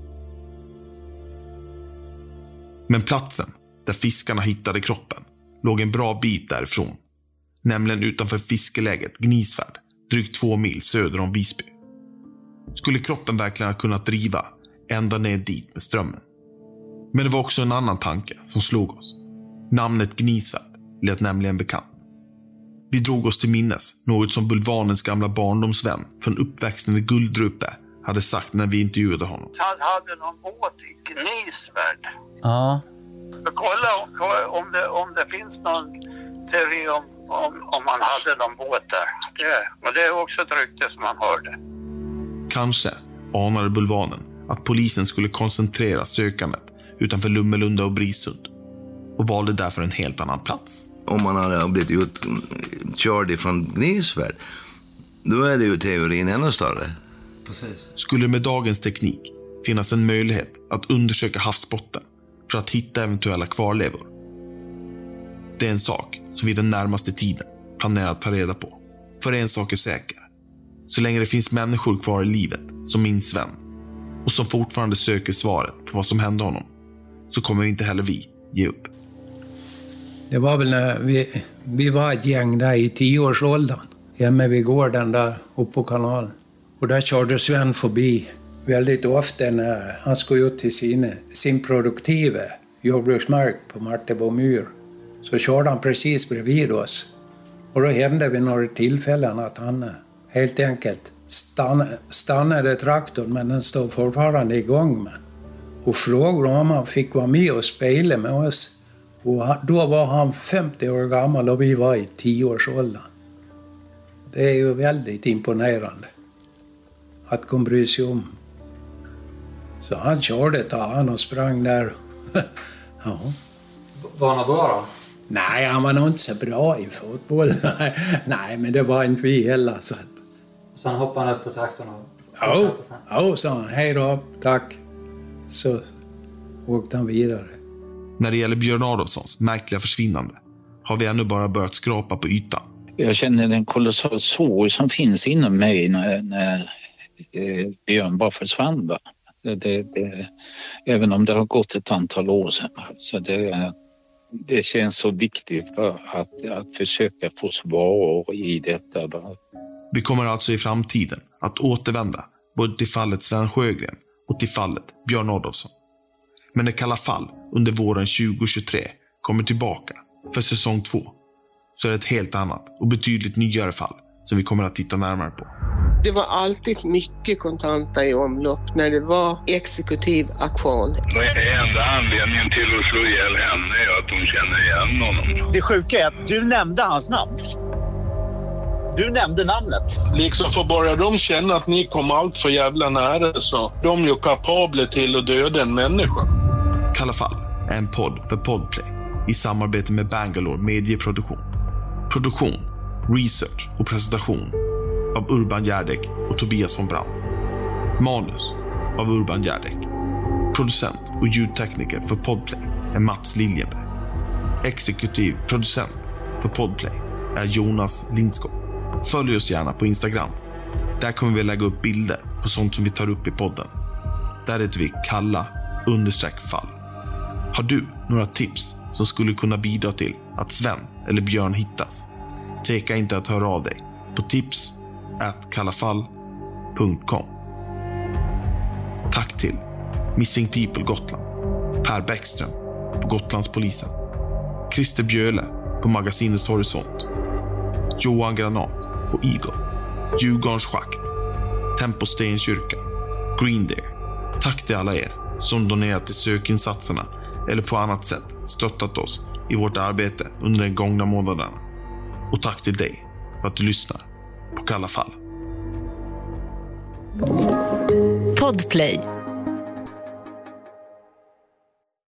Men platsen där fiskarna hittade kroppen låg en bra bit därifrån, nämligen utanför fiskeläget Gnisvärd drygt 2 mil söder om Visby. Skulle kroppen verkligen ha kunnat driva ända ner dit med strömmen? Men det var också en annan tanke som slog oss. Namnet Gnisvärd lät nämligen bekant. Vi drog oss till minnes något som Bulvanens gamla barndomsvän från uppväxten i Guldrupe hade sagt när vi intervjuade honom. Han hade någon båt i Gnisvärd. Ja. Kolla om det finns någon teori om man hade någon båt där. Men det är också ett rykte som man hörde. Kanske anade Bulvanen att polisen skulle koncentrera sökandet utanför Lummelunda och Brisund och valde därför en helt annan plats. Om man hade blivit utkörd ifrån Gnisvärd, då är det ju teorin ännu större. Precis. Skulle med dagens teknik finnas en möjlighet att undersöka havsbotten för att hitta eventuella kvarlevor? Det är en sak som vi den närmaste tiden planerar att ta reda på. För en sak är säker. Så länge det finns människor kvar i livet som min Sven och som fortfarande söker svaret på vad som hände honom, så kommer inte heller vi ge upp. Det var väl när vi var ett gäng där i 10-årsåldern. Hemma vid gården där uppe på kanalen. Och där körde Sven förbi väldigt ofta när han skulle ut till sin produktiva jordbruksmark på Martebo myr. Så körde han precis bredvid oss. Och då hände vid några tillfällen att han helt enkelt stannade traktorn, men den stod fortfarande igång. Och frågade om han fick vara med och spela med oss. Och då var han 50 år gammal och vi var i 10-årsåldern. Det är ju väldigt imponerande att kunna bry sig om. Så han körde han och sprang där. Ja. Var han bra då? Nej, han var nog inte så bra i fotboll. Nej, men det var inte vi heller. Så sen hoppade han upp på traktorn och... Ja, sa han. Hej då, tack. Så åkte han vidare. När det gäller Björn Adolfssons märkliga försvinnande har vi ännu bara börjat skrapa på ytan. Jag känner den kolossal sorg som finns inom mig när Björn bara försvann. Även om det har gått ett antal år sedan. Så det känns så viktigt att försöka få svar i detta. Vi kommer alltså i framtiden att återvända både till fallet Sven Sjögren och till fallet Björn Adolfsson. Men när Kalla fall under våren 2023 kommer tillbaka för säsong 2, så är det ett helt annat och betydligt nyare fall som vi kommer att titta närmare på. Det var alltid mycket kontanter i omlopp när det var exekutiv aktion. Enda anledningen till att slå ihjäl henne är att hon känner igen honom. Det sjuka är att du nämnde hans namn. Du nämnde namnet. Liksom för börjar de känna att ni kom allt för jävla nära, så de är ju kapabla till att döda en människa. Kalla fall är en podd för Podplay i samarbete med Bangalore Medieproduktion. Produktion, research och presentation av Urban Gärdek och Tobias von Braun. Manus av Urban Gärdek. Producent och ljudtekniker för Podplay är Mats Liljeberg. Exekutiv producent för Podplay är Jonas Lindskog. Följ oss gärna på Instagram. Där kommer vi lägga upp bilder på sånt som vi tar upp i podden. Där heter vi Kalla_fall. Har du några tips som skulle kunna bidra till att Sven eller Björn hittas? Tveka inte att höra av dig på tips@kallafall.com. Tack till Missing People Gotland, Per Bäckström på Gotlandspolisen, Christer Bjöle på Magasinets Horisont, Johan Granat på Eagle, Djurgårdens Schakt, Tempo Stenkyrka, Green Deer. Tack till alla er som donerat till sökinsatserna eller på annat sätt stöttat oss i vårt arbete under de gångna månaderna. Och tack till dig för att du lyssnar på Kalla fall. Podplay.